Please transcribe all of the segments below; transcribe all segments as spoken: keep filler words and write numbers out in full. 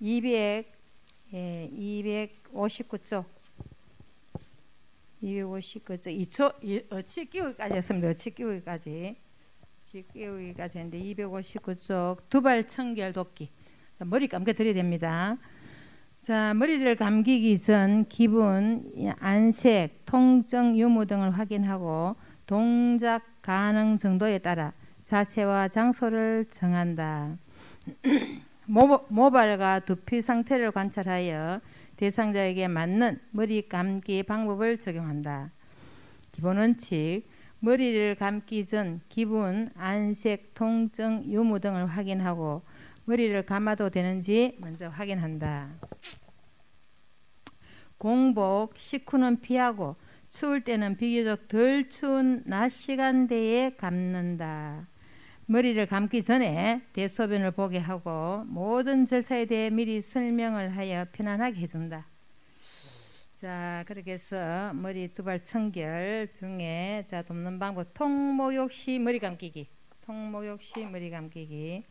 이백, 예, 이백오십구 쪽, 이백오십구 쪽, 이 초, 어치 끼우기까지 했습니다. 어치 끼우기까지. 어치 끼우기까지 했는데, 이백오십구 쪽, 두발 청결 돕기. 자, 머리 감겨 드려야 됩니다. 자, 머리를 감기기 전 기분, 안색, 통증 유무 등을 확인하고 동작 가능 정도에 따라 자세와 장소를 정한다. 모, 모발과 두피 상태를 관찰하여 대상자에게 맞는 머리 감기 방법을 적용한다. 기본 원칙, 머리를 감기 전 기분, 안색, 통증, 유무 등을 확인하고 머리를 감아도 되는지 먼저 확인한다. 공복, 식후는 피하고 추울 때는 비교적 덜 추운 낮 시간대에 감는다. 머리를 감기 전에 대소변을 보게 하고 모든 절차에 대해 미리 설명을 하여 편안하게 해준다. 자, 그렇게 해서 머리 두발 청결 중에 자 돕는 방법, 통목욕 시 머리 감기기. 통목욕 시 머리 감기기.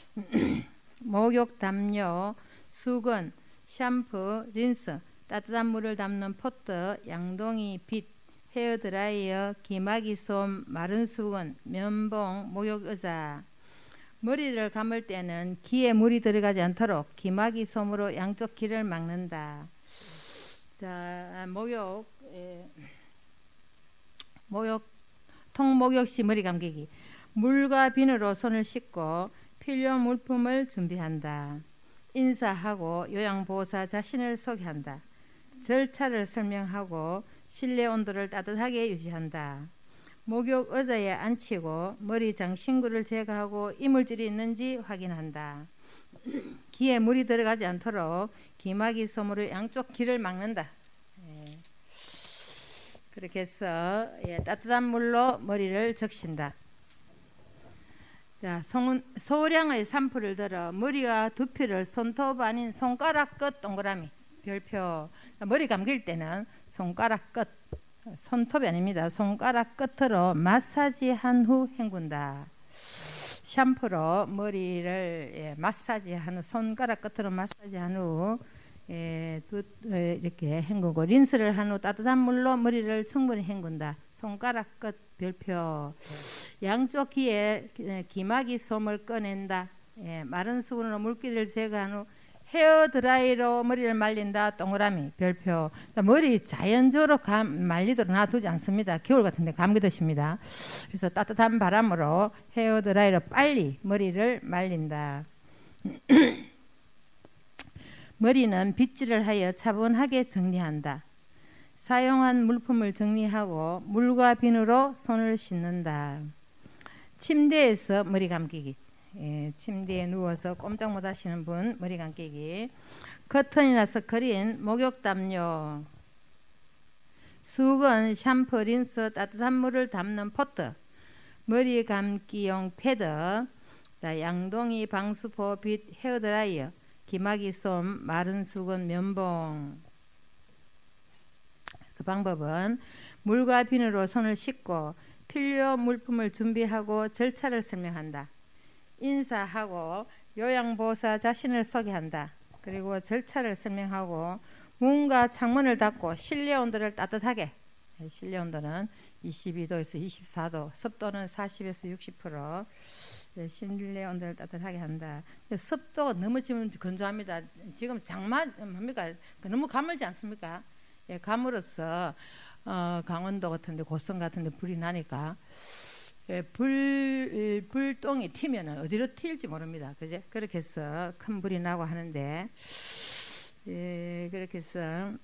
목욕 담요, 수건, 샴푸, 린스, 따뜻한 물을 담는 포트, 양동이, 빗, 헤어드라이어, 기마기 솜, 마른 수건, 면봉, 목욕 의자. 머리를 감을 때는 귀에 물이 들어가지 않도록 기마기 솜으로 양쪽 귀를 막는다. 자, 목욕, 에, 목욕, 통목욕 시 머리 감기기. 물과 비누로 손을 씻고 필요 물품을 준비한다. 인사하고 요양보호사 자신을 소개한다. 절차를 설명하고 실내 온도를 따뜻하게 유지한다. 목욕 의자에 앉히고 머리 장신구를 제거하고 이물질이 있는지 확인한다. 귀에 물이 들어가지 않도록 기마기 솜으로 양쪽 귀를 막는다. 예. 그렇게 해서 예, 따뜻한 물로 머리를 적신다. 자, 송, 소량의 산풀을 들어 머리와 두피를 손톱 아닌 손가락 끝 동그라미 별표. 머리 감길 때는 손가락 끝, 손톱이 아닙니다. 손가락 끝으로 마사지한 후 헹군다. 샴푸로 머리를 예, 마사지한 후, 손가락 끝으로 마사지한 후 예, 두, 예, 이렇게 헹구고, 린스를 한 후 따뜻한 물로 머리를 충분히 헹군다. 손가락 끝 별표. 양쪽 귀에 기마기 솜을 꺼낸다. 예, 마른 수건으로 물기를 제거한 후 헤어드라이로 머리를 말린다. 동그라미 별표. 머리 자연적으로 감, 말리도록 놔두지 않습니다. 겨울 같은데 감기 드십니다. 그래서 따뜻한 바람으로 헤어드라이로 빨리 머리를 말린다. 머리는 빗질을 하여 차분하게 정리한다. 사용한 물품을 정리하고 물과 비누로 손을 씻는다. 침대에서 머리 감기기. 예, 침대에 누워서 꼼짝 못 하시는 분 머리 감기기. 커튼이나 스크린, 목욕 담요, 수건, 샴푸, 린스, 따뜻한 물을 담는 포트, 머리 감기용 패드, 자, 양동이, 방수포, 빗, 헤어드라이어, 기마기 솜, 마른 수건, 면봉. 그래서 방법은 물과 비누로 손을 씻고 필요 물품을 준비하고 절차를 설명한다. 인사하고 요양보호사 자신을 소개한다. 그리고 절차를 설명하고 문과 창문을 닫고 실내 온도를 따뜻하게, 실내 온도는 이십이 도에서 이십사 도, 습도는 사십에서 육십 퍼센트, 실내 온도를 따뜻하게 한다. 습도가 너무 지금 건조합니다. 지금 장마 뭡니까? 너무 가물지 않습니까? 예, 가물어서 어, 강원도 같은데 고성 같은데 불이 나니까 예, 불 불똥이 튀면은 어디로 튈지 모릅니다. 그제? 그렇게 해서 큰 불이 나고 하는데 예, 그렇게 해서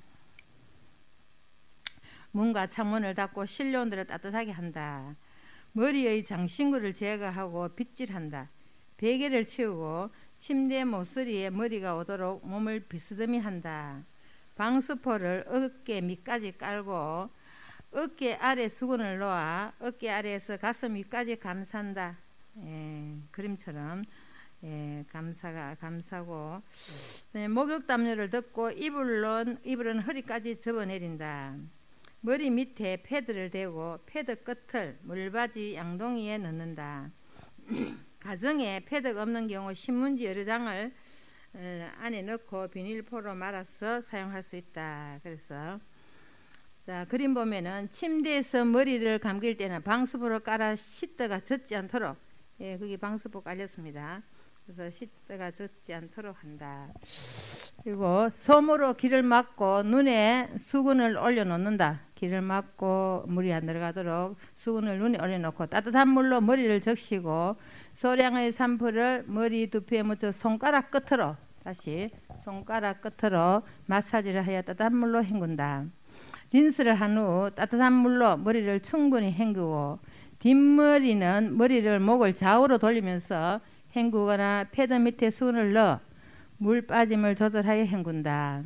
문과 창문을 닫고 실내 온도를 따뜻하게 한다. 머리의 장신구를 제거하고 빗질한다. 베개를 치우고 침대 모서리에 머리가 오도록 몸을 비스듬히 한다. 방수포를 어깨 밑까지 깔고 어깨 아래 수건을 놓아 어깨 아래에서 가슴 위까지 감싼다. 예, 그림처럼 예, 감사가 감싸고 네, 목욕 담요를 덮고 이불은 이불은 허리까지 접어내린다. 머리 밑에 패드를 대고 패드 끝을 물바지 양동이에 넣는다. 가정에 패드가 없는 경우 신문지 여러 장을 어, 안에 넣고 비닐포로 말아서 사용할 수 있다. 그래서 자, 그림 보면은 침대에서 머리를 감길 때는 방수포를 깔아 시트가 젖지 않도록, 예, 거기 방수포 깔렸습니다. 그래서 시트가 젖지 않도록 한다. 그리고 솜으로 귀를 막고 눈에 수건을 올려놓는다. 귀를 막고 물이 안 들어가도록 수건을 눈에 올려놓고 따뜻한 물로 머리를 적시고 소량의 샴푸를 머리 두피에 묻혀 손가락 끝으로, 다시 손가락 끝으로 마사지를 하여 따뜻한 물로 헹군다. 린스를 한 후 따뜻한 물로 머리를 충분히 헹구고 뒷머리는 머리를 목을 좌우로 돌리면서 헹구거나 패드 밑에 수건을 넣어 물 빠짐을 조절하여 헹군다.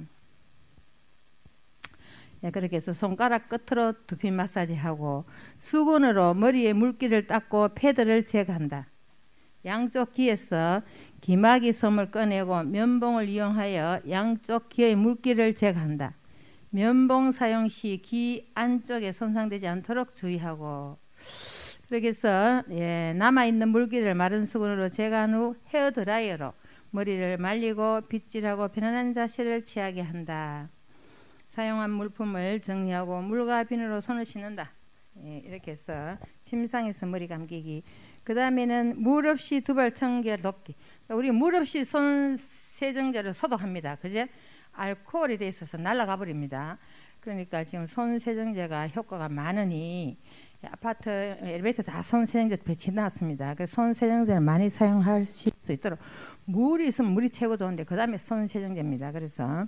예, 그렇게 해서 손가락 끝으로 두피 마사지하고 수건으로 머리에 물기를 닦고 패드를 제거한다. 양쪽 귀에서 기마귀 솜을 꺼내고 면봉을 이용하여 양쪽 귀의 물기를 제거한다. 면봉 사용 시 귀 안쪽에 손상되지 않도록 주의하고, 그렇게 해서 예, 남아있는 물기를 마른 수건으로 제거한 후 헤어드라이어로 머리를 말리고 빗질하고 편안한 자세를 취하게 한다. 사용한 물품을 정리하고 물과 비누로 손을 씻는다. 예, 이렇게 해서 침상에서 머리 감기기. 그 다음에는 물 없이 두발 청결 돕기. 우리 물 없이 손 세정제를 소독합니다. 그제? 알코올이 돼 있어서 날아가 버립니다. 그러니까 지금 손 세정제가 효과가 많으니 아파트 엘리베이터 다 손 세정제 배치 나왔습니다. 그래서 손 세정제를 많이 사용하실 수 있도록, 물이 있으면 물이 최고 좋은데 그 다음에 손 세정제입니다. 그래서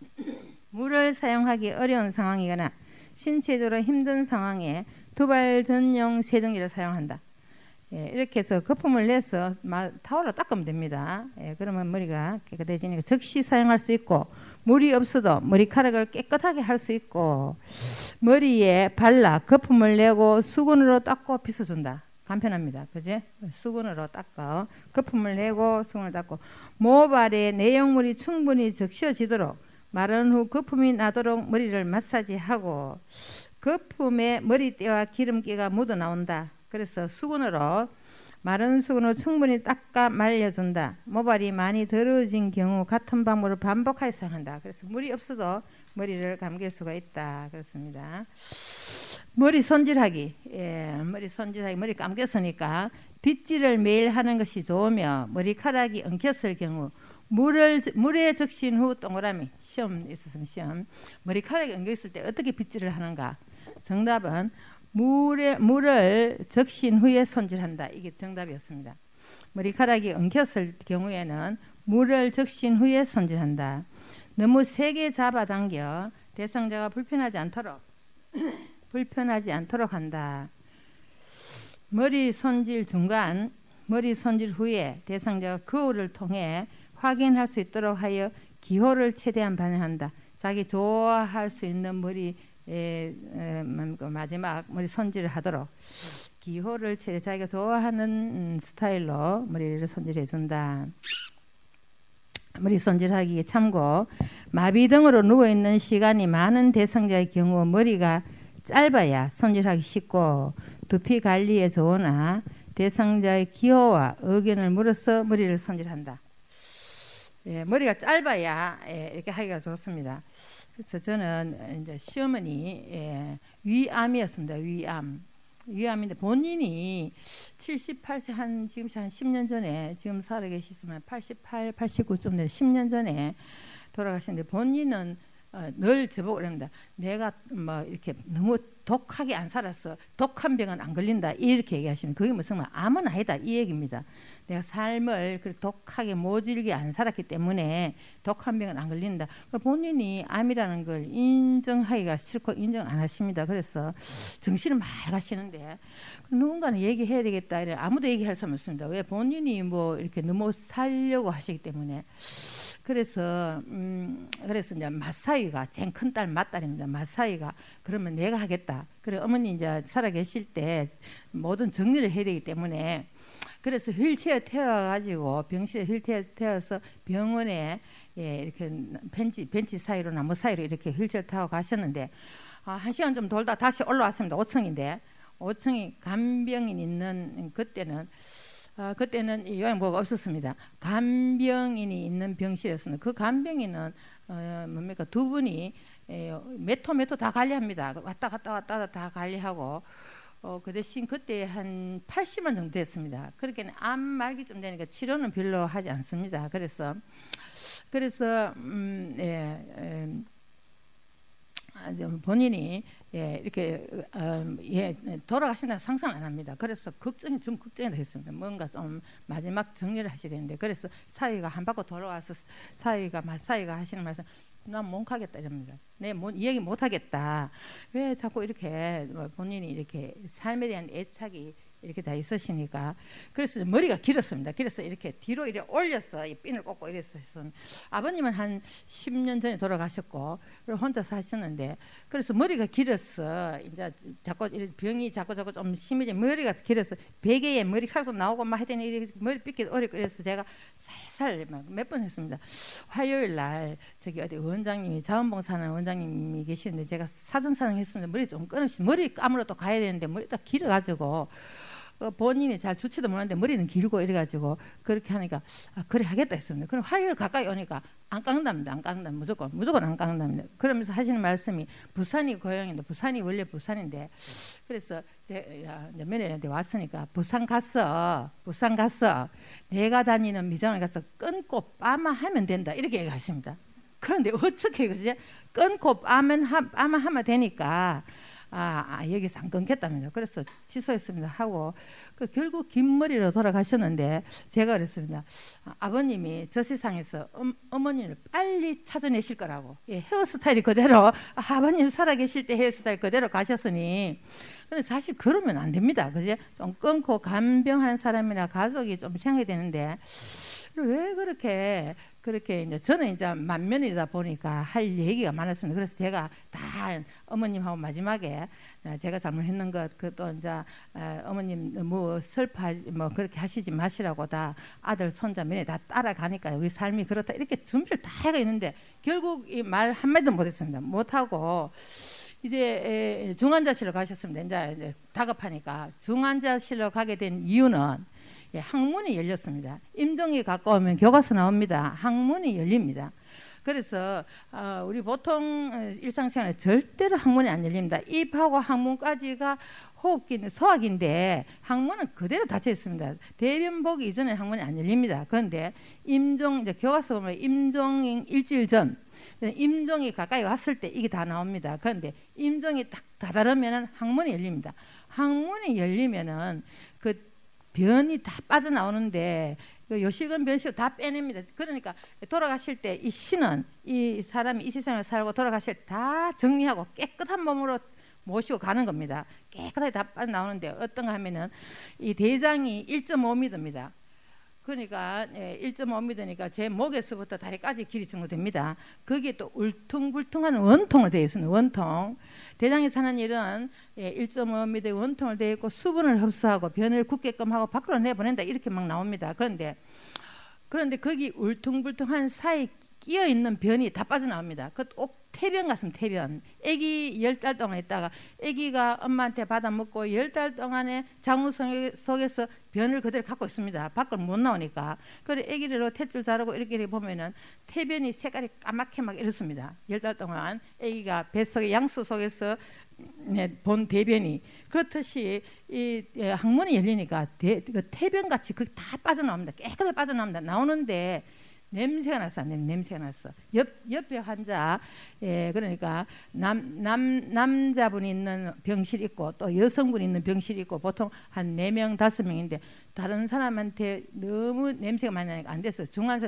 물을 사용하기 어려운 상황이거나 신체적으로 힘든 상황에 두발 전용 세정제를 사용한다. 예, 이렇게 해서 거품을 내서 타월로 닦으면 됩니다. 예, 그러면 머리가 깨끗해지니까 즉시 사용할 수 있고, 물이 없어도 머리카락을 깨끗하게 할 수 있고, 머리에 발라 거품을 내고 수건으로 닦고 빗어준다. 간편합니다. 그제? 수건으로 닦아 거품을 내고 수건을 닦고, 모발에 내용물이 충분히 적셔지도록 마른 후 거품이 나도록 머리를 마사지하고, 거품에 머리띠와 기름기가 묻어 나온다. 그래서 수건으로, 마른 수건으로 충분히 닦아 말려준다. 모발이 많이 더러워진 경우 같은 방법을 반복하여 사용한다. 그래서 물이 없어도 머리를 감길 수가 있다. 그렇습니다. 머리 손질하기. 예, 머리 손질하기. 머리 감겼으니까 빗질을 매일 하는 것이 좋으며, 머리카락이 엉켰을 경우 물을, 물에 적신 후 동그라미. 시험 있었으면 시험. 머리카락이 엉켰을 때 어떻게 빗질을 하는가? 정답은 물에, 물을 적신 후에 손질한다. 이게 정답이었습니다. 머리카락이 엉켰을 경우에는 물을 적신 후에 손질한다. 너무 세게 잡아당겨 대상자가 불편하지 않도록 불편하지 않도록 한다. 머리 손질 중간, 머리 손질 후에 대상자가 거울을 통해 확인할 수 있도록 하여 기호를 최대한 반영한다. 자기 좋아할 수 있는 머리 에, 에, 마지막 머리 손질을 하도록 기호를 최대 자기가 좋아하는 음, 스타일로 머리를 손질해 준다. 머리 손질하기에 참고, 마비 등으로 누워있는 시간이 많은 대상자의 경우 머리가 짧아야 손질하기 쉽고 두피 관리에 좋으나 대상자의 기호와 의견을 물어서 머리를 손질한다. 예, 머리가 짧아야 예, 이렇게 하기가 좋습니다. 그래서 저는 이제 시어머니 예, 위암이었습니다. 위암. 위암인데 본인이 칠십팔 세 한 지금 한 십 년 전에, 지금 살아 계시지만 팔십팔, 팔십구쯤 된 십 년 전에 돌아가셨는데, 본인은 어, 늘 저보고 그럽니다. 내가 뭐 이렇게 너무 독하게 안 살았어. 독한 병은 안 걸린다. 이렇게 얘기하시면 그게 무슨 말, 암은 아니다. 이 얘기입니다. 내가 삶을 그 독하게 모질게 안 살았기 때문에 독한 병은 안 걸린다. 본인이 암이라는 걸 인정하기가 싫고 인정 안 하십니다. 그래서 정신을 맑으시는데 누군가는 얘기해야 되겠다. 이래 아무도 얘기할 사람 없습니다. 왜? 본인이 뭐 이렇게 너무 살려고 하시기 때문에. 그래서 음 그래서 이제 맞사위가 제 큰딸 맞딸입니다. 맞사위가 그러면 내가 하겠다. 그래 어머니 이제 살아 계실 때 모든 정리를 해야 되기 때문에, 그래서 휠체어 태워가지고 병실에 휠체어 태워서 병원에 예, 이렇게 벤치 벤치 사이로 나무 사이로 이렇게 휠체어 타고 가셨는데, 아, 한 시간 좀 돌다 다시 올라왔습니다. 오 층인데 오 층이 간병인 있는 그때는 어, 그때는 이 요양보호가 없었습니다. 간병인이 있는 병실이었습니다. 그 간병인은 어, 뭡니까 두 분이 메토 메토 다 관리합니다. 왔다 갔다 왔다 다 관리하고 어, 그 대신 그때 한 팔십 원 정도 됐습니다. 그렇게 암 말기쯤 되니까 치료는 별로 하지 않습니다. 그래서 그래서 음, 예, 예, 본인이 예, 이렇게 어, 예, 돌아가신다 상상 안 합니다. 그래서 걱정이 좀 걱정이 됐습니다. 뭔가 좀 마지막 정리를 하셔야 되는데 그래서 사위가 한 바퀴 돌아와서 사위가 사위가 하시는 말씀 난 못 가겠다 이럽니다. 내 뭐 이야기 못 하겠다. 왜 자꾸 이렇게 본인이 이렇게 삶에 대한 애착이 이렇게 다 있으시니까 그래서 머리가 길었습니다. 그래서 이렇게 뒤로 이렇게 올려서 이 핀을 꽂고 이랬어요. 아버님은 한 십 년 전에 돌아가셨고 혼자 사셨는데 그래서 머리가 길어서 이제 자꾸 병이 자꾸 자꾸 좀 심해져 머리가 길어서 베개에 머리카락도 나오고 막 하더니 이렇게 머리 빗기도 어렵고 그래서 제가 살살 몇 번 했습니다. 화요일 날 저기 어디 원장님이 자원봉사하는 원장님이 계시는데 제가 사정사정 했습니다. 머리 좀 끊으시 머리 감으러 또 가야 되는데 머리가 길어가지고 어, 본인이 잘 주치도 못하는데 머리는 길고 이래가지고 그렇게 하니까 아, 그래 하겠다 했습니다. 그럼 화요일 가까이 오니까 안 깎는답니다. 안 깎는다. 무조건 무조건 안 깎는답니다. 그러면서 하시는 말씀이 부산이 고향인데 부산이 원래 부산인데 그래서 제, 야, 이제 며느리한테 왔으니까 부산 갔어. 부산 갔어. 내가 다니는 미장을 가서 끊고 빠마 하면 된다. 이렇게 얘기하십니다. 그런데 어떻게 그지? 끊고 빠면 하, 빠마 하면 되니까 아, 아 여기서 안 끊겠답니다. 그래서 취소했습니다. 하고 그 결국 긴 머리로 돌아가셨는데 제가 그랬습니다. 아, 아버님이 저 세상에서 음, 어머니를 빨리 찾아내실 거라고. 예, 헤어스타일이 그대로 아, 아버님 살아계실 때 헤어스타일 그대로 가셨으니 근데 사실 그러면 안 됩니다. 그지? 좀 끊고 간병하는 사람이나 가족이 좀 생각이 되는데 왜 그렇게 그렇게 이제 저는 이제 만면이다 보니까 할 얘기가 많았습니다. 그래서 제가 다 어머님하고 마지막에 제가 잘못했는 것 그 또 이제 어머님 뭐 슬퍼하지 뭐 그렇게 하시지 마시라고 다 아들 손자 며느리 다 따라가니까 우리 삶이 그렇다 이렇게 준비를 다 해가 있는데 결국 이 말 한마디도 못했습니다. 못하고 이제 중환자실로 가셨습니다. 이제 다급하니까 중환자실로 가게 된 이유는 예, 항문이 열렸습니다. 임종이 가까우면 교과서 나옵니다. 항문이 열립니다. 그래서 어, 우리 보통 일상생활에 절대로 항문이 안 열립니다. 입하고 항문까지가 호흡기, 소화기인데 항문은 그대로 닫혀 있습니다. 대변 보기 이전에 항문이 안 열립니다. 그런데 임종 이제 교과서 보면 임종 일주일 전 임종이 가까이 왔을 때 이게 다 나옵니다. 그런데 임종이 딱 다다르면은 항문이 열립니다. 항문이 열리면은 그 변이 다 빠져나오는데 요실금 변실 다 빼냅니다. 그러니까 돌아가실 때 이 신은 이 사람이 이 세상을 살고 돌아가실 때 다 정리하고 깨끗한 몸으로 모시고 가는 겁니다. 깨끗하게 다 빠져나오는데 어떤가 하면은 이 대장이 일 점 오 미터입니다. 그러니까 일 점 오 미터니까 제 목에서부터 다리까지 길이 정도 됩니다. 거기에 또 울퉁불퉁한 원통으로 되어 있습니다. 원통. 대장이 사는 일은 일 점 오 미터의 원통을 되어 있고 수분을 흡수하고 변을 굳게끔 하고 밖으로 내보낸다 이렇게 막 나옵니다. 그런데 그런데 거기 울퉁불퉁한 사이 끼어 있는 변이 다 빠져나옵니다. 그 꼭 태변 같습니다. 태변. 아기 열 달 동안 있다가 아기가 엄마한테 받아 먹고 열 달 동안에 장우 속에서 변을 그대로 갖고 있습니다. 밖을 못 나오니까. 그래 아기를 탯줄 자르고 이렇게 보면은 태변이 색깔이 까맣게 막 이렇습니다. 열 달 동안 아기가 뱃속에 양수 속에서 네, 본 대변이 그렇듯이 이 예, 항문이 열리니까 대, 그 태변 같이 그 다 빠져나옵니다. 깨끗하게 빠져나옵니다. 나오는데 냄새가 났어. 냄새가 났어. 옆, 옆에 환자, 예, 그러니까 남, 남, 남자분이 있는 병실 있고 또 여성분이 있는 병실 있고 보통 한 네 명, 다섯 명인데 다른 사람한테 너무 냄새가 많이 나니까 안 돼서 중환자,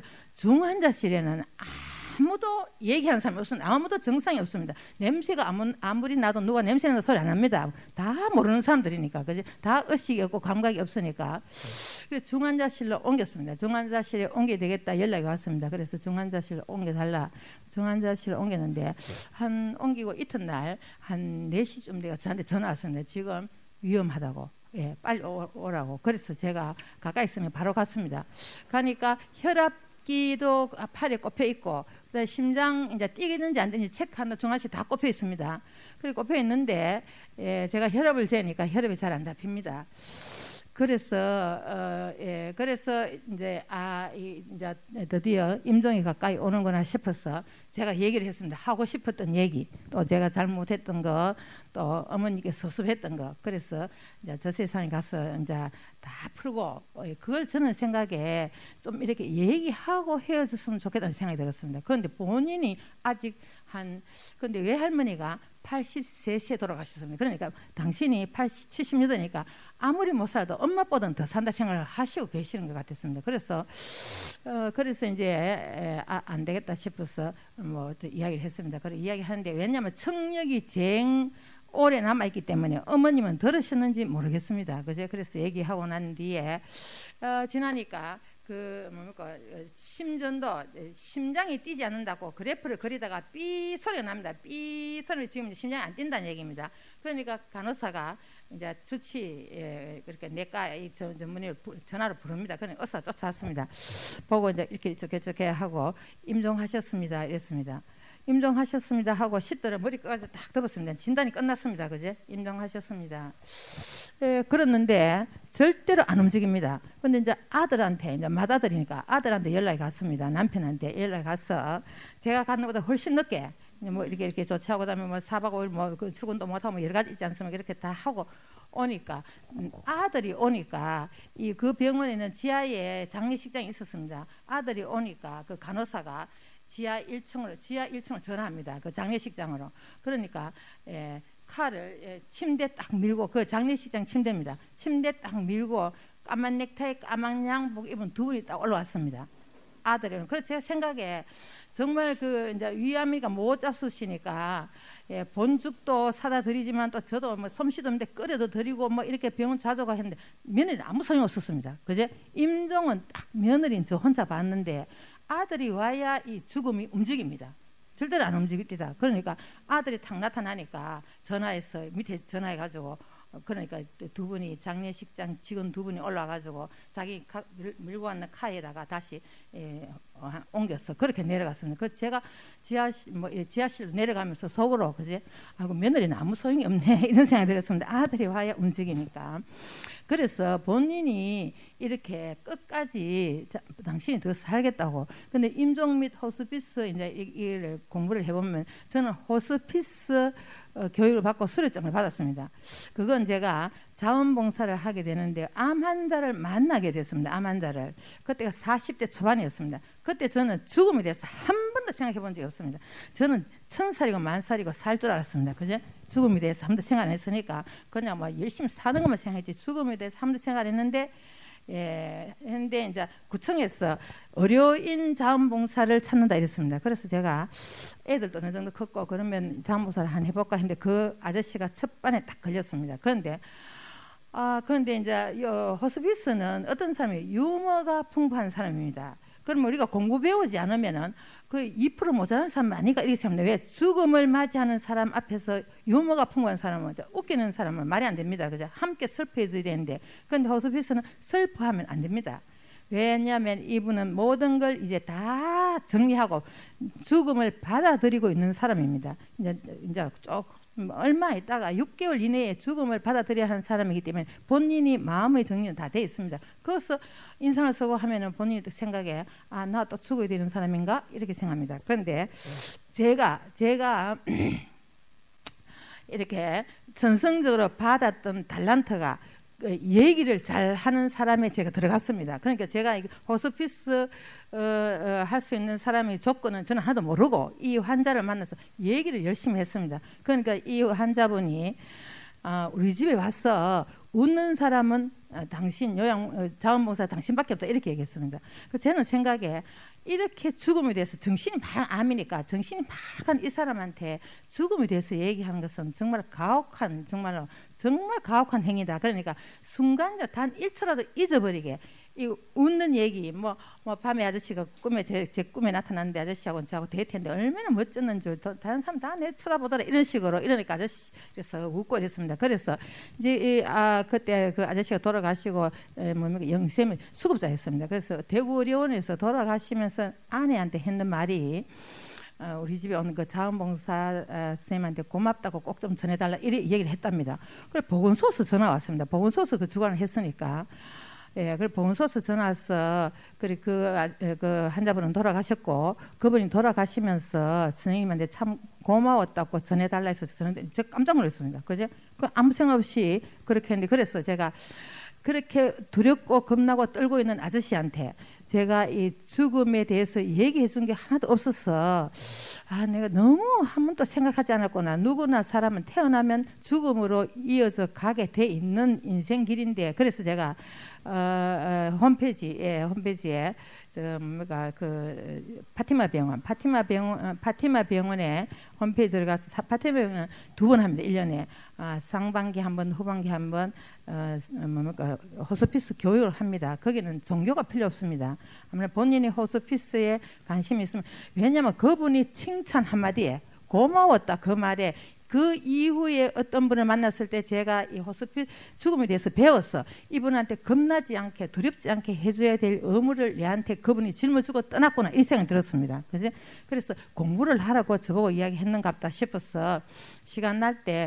중환자실에는 아무도 얘기하는 사람이 없습니다. 아무도 정상이 없습니다. 냄새가 아무, 아무리 나도 누가 냄새 난다 소리 안 합니다. 다 모르는 사람들이니까. 그지? 다 의식이 없고 감각이 없으니까. 그래서 중환자실로 옮겼습니다. 중환자실에 옮겨야 되겠다 연락이 왔습니다. 그래서 중환자실로 옮겨달라. 중환자실로 옮겼는데 한 옮기고 이튿날 한 네 시쯤 내가 저한테 전화 왔습니다. 지금 위험하다고. 예, 빨리 오, 오라고. 그래서 제가 가까이 있으면 바로 갔습니다. 가니까 혈압 기도 팔에 꼽혀 있고 심장 이제 뛰는지 안 뛰는지 체크하는 중간씩 다 꼽혀 있습니다. 그리고 꼽혀 있는데 예, 제가 혈압을 재니까 혈압이 잘 안 잡힙니다. 그래서 어, 예, 그래서 이제 아 이, 이제 드디어 임종이 가까이 오는구나 싶어서 제가 얘기를 했습니다. 하고 싶었던 얘기, 또 제가 잘못했던 거, 또 어머니께 섭섭했던 거. 그래서 이제 저 세상에 가서 이제 다 풀고 어, 그걸 저는 생각에 좀 이렇게 얘기하고 헤어졌으면 좋겠다는 생각이 들었습니다. 그런데 본인이 아직 한 근데 외할머니가 팔십삼 세에 돌아가셨습니다. 그러니까 당신이 팔십, 칠십여니까 아무리 못 살아도 엄마보다는 더 산다 생각을 하시고 계시는 것 같았습니다. 그래서 어, 그래서 이제 에, 아, 안 되겠다 싶어서 뭐 이야기를 했습니다. 그래 이야기하는데 왜냐하면 청력이 제일 오래 남아있기 때문에 어머님은 들으셨는지 모르겠습니다. 그제 그래서 얘기하고 난 뒤에 어, 지나니까 그 뭡니까 심전도 심장이 뛰지 않는다고 그래프를 그리다가 삐 소리가 납니다. 삐 소리 지금 심장이 안 뛴다는 얘기입니다. 그러니까 간호사가 이제 주치 예, 그렇게 내과 전문의를 전화로 부릅니다. 그러니까 어서 쫓아왔습니다. 보고 이제 이렇게 저렇게 저렇게 하고 임종하셨습니다. 이랬습니다. 임종하셨습니다 하고 씻더라 머리까지 딱 덮었습니다. 진단이 끝났습니다. 그제 임종하셨습니다. 예, 그랬는데 절대로 안 움직입니다. 근데 이제 아들한테 이제 맏아들이니까 아들한테 연락이 갔습니다. 남편한테 연락이 가서 제가 가는 것보다 훨씬 늦게 뭐 이렇게 이렇게 조치하고 그다음에 뭐 사박 오일 뭐 그 출근도 못하고 뭐 여러 가지 있지 않습니까? 이렇게 다 하고 오니까 아들이 오니까 이 그 병원에는 지하에 장례식장이 있었습니다. 아들이 오니까 그 간호사가 지하 일 층으로 지하 일 층으로 전화합니다. 그 장례식장으로. 그러니까 예, 칼을 예, 침대 딱 밀고 그 장례식장 침대입니다. 침대 딱 밀고 까만 넥타이 까만 양복 입은 두 분이 딱 올라왔습니다. 아들은. 그래서 제 생각에 정말 그 이제 위암이니까 못 잡수시니까 예, 본죽도 사다 드리지만 또 저도 뭐 솜씨도 없는데 끓여도 드리고 뭐 이렇게 병원 자주 가 했는데 며느리는 아무 소용 없었습니다. 그제 임종은 딱 며느리는 저 혼자 봤는데 아들이 와야 이 죽음이 움직입니다. 절대로 안 움직입니다. 그러니까 아들이 탁 나타나니까 전화해서 밑에 전화해가지고 그러니까 두 분이 장례식장 직원 두 분이 올라가지고 자기 가, 밀고 왔는 카에다가 다시 예, 어, 옮겼어. 그렇게 내려갔습니다. 그 제가 지하실 뭐 지하실로 내려가면서 속으로 그지 아이고 며느리는 아무 소용이 없네 이런 생각이 들었습니다. 아들이 와야 움직이니까. 그래서 본인이 이렇게 끝까지 자, 당신이 더 살겠다고. 근데 임종 및 호스피스 이제 이를 공부를 해보면 저는 호스피스 어, 교육을 받고 수료증을 받았습니다. 그건 제가 자원봉사를 하게 되는데 암 환자를 만나게 됐습니다. 암 환자를. 그때가 사십 대 초반이었습니다. 그때 저는 죽음에 대해서 한 번도 생각해 본 적이 없습니다. 저는 천 살이고 만 살이고 살 줄 알았습니다. 그죠? 죽음에 대해서 한 번도 생각 안 했으니까 그냥 뭐 열심히 사는 것만 생각했지 죽음에 대해서 한 번도 생각 안 했는데 예, 했는데 이제 구청에서 의료인 자원봉사를 찾는다 이랬습니다. 그래서 제가 애들도 어느 정도 컸고 그러면 자원봉사를 한 해볼까 했는데 그 아저씨가 첫 반에 딱 걸렸습니다. 그런데 아 그런데 이제 호스피스는 어떤 사람이 유머가 풍부한 사람입니다. 그럼 우리가 공부 배우지 않으면은 그 이 퍼센트 모자란 사람 아니까 이렇게 생각합니다. 왜 죽음을 맞이하는 사람 앞에서 유머가 풍부한 사람은 웃기는 사람은 말이 안 됩니다. 그죠? 함께 슬퍼해줘야 되는데 그런데 호스피스는 슬퍼하면 안 됩니다. 왜냐하면 이분은 모든 걸 이제 다 정리하고 죽음을 받아들이고 있는 사람입니다. 이제 이제 조금 얼마 있다가 육 개월 이내에 죽음을 받아들여야 하는 사람이기 때문에 본인이 마음의 정리는 다 돼 있습니다. 그래서 인상을 쓰고 하면은 본인이 또 생각에 아, 나 또 죽어야 되는 사람인가 이렇게 생각합니다. 그런데 제가 제가 이렇게 전성적으로 받았던 달란트가 얘기를 잘 하는 사람에 제가 들어갔습니다. 그러니까 제가 호스피스 어, 어, 할 수 있는 사람의 조건은 저는 하나도 모르고 이 환자를 만나서 얘기를 열심히 했습니다. 그러니까 이 환자분이 어, 우리 집에 와서 웃는 사람은 어, 당신 요양 어, 자원봉사 당신밖에 없다 이렇게 얘기했습니다. 그 저는 생각에 이렇게 죽음에 대해서 정신이 막 암이니까 정신이 막한 이 사람한테 죽음에 대해서 얘기하는 것은 정말 가혹한 정말로 정말 가혹한 행위다. 그러니까 순간적 단 일 초라도 잊어버리게 이 웃는 얘기 뭐, 뭐 밤에 아저씨가 꿈에 제, 제 꿈에 나타났는데 아저씨하고 저하고 데이트했는데 얼마나 멋졌는 줄 다른 사람 다 내 쳐다보더라 이런 식으로 이러니까 아저씨 그래서 웃고 이랬습니다. 그래서 이제 이, 아 그때 그 아저씨가 돌아가시고 에, 뭡니까 영세미 수급자였습니다. 그래서 대구 의료원에서 돌아가시면서 아내한테 했는 말이 어, 우리 집에 오는 그 자원봉사 어, 선생님한테 고맙다고 꼭 좀 전해달라 이래 얘기를 했답니다. 그래 보건소서 전화 왔습니다. 보건소서 그 주관을 했으니까. 예, 그래 보건소서 전화 와서 그래 그, 아, 그 환자분은 돌아가셨고 그분이 돌아가시면서 선생님한테 참 고마웠다고 전해달라 해서 저는 저 깜짝 놀랐습니다. 그죠? 그 아무 생각 없이 그렇게 했는데 그래서 제가 그렇게 두렵고 겁나고 떨고 있는 아저씨한테 제가 이 죽음에 대해서 얘기해 준 게 하나도 없어서 아 내가 너무 한 번도 생각하지 않았구나. 누구나 사람은 태어나면 죽음으로 이어져 가게 돼 있는 인생 길인데 그래서 제가 어, 어, 홈페이지에 홈페이지에 저 뭐가 그 파티마 병원 파티마 병원 파티마 병원에 홈페이지 들어가서 파티마 병원 두 번 합니다. 일 년에 아, 상반기 한 번 후반기 한 번 어, 뭡니까 호스피스 교육을 합니다. 거기는 종교가 필요 없습니다. 아무래도 본인이 호스피스에 관심이 있으면 왜냐하면 그분이 칭찬 한마디에 고마웠다 그 말에 그 이후에 어떤 분을 만났을 때 제가 이 호스피스 죽음에 대해서 배웠어. 이분한테 겁나지 않게 두렵지 않게 해줘야 될 의무를 얘한테 그분이 짊어지고 떠났구나 이 생각이 들었습니다. 그지? 그래서 공부를 하라고 저보고 이야기했는갑다 싶어서 시간 날 때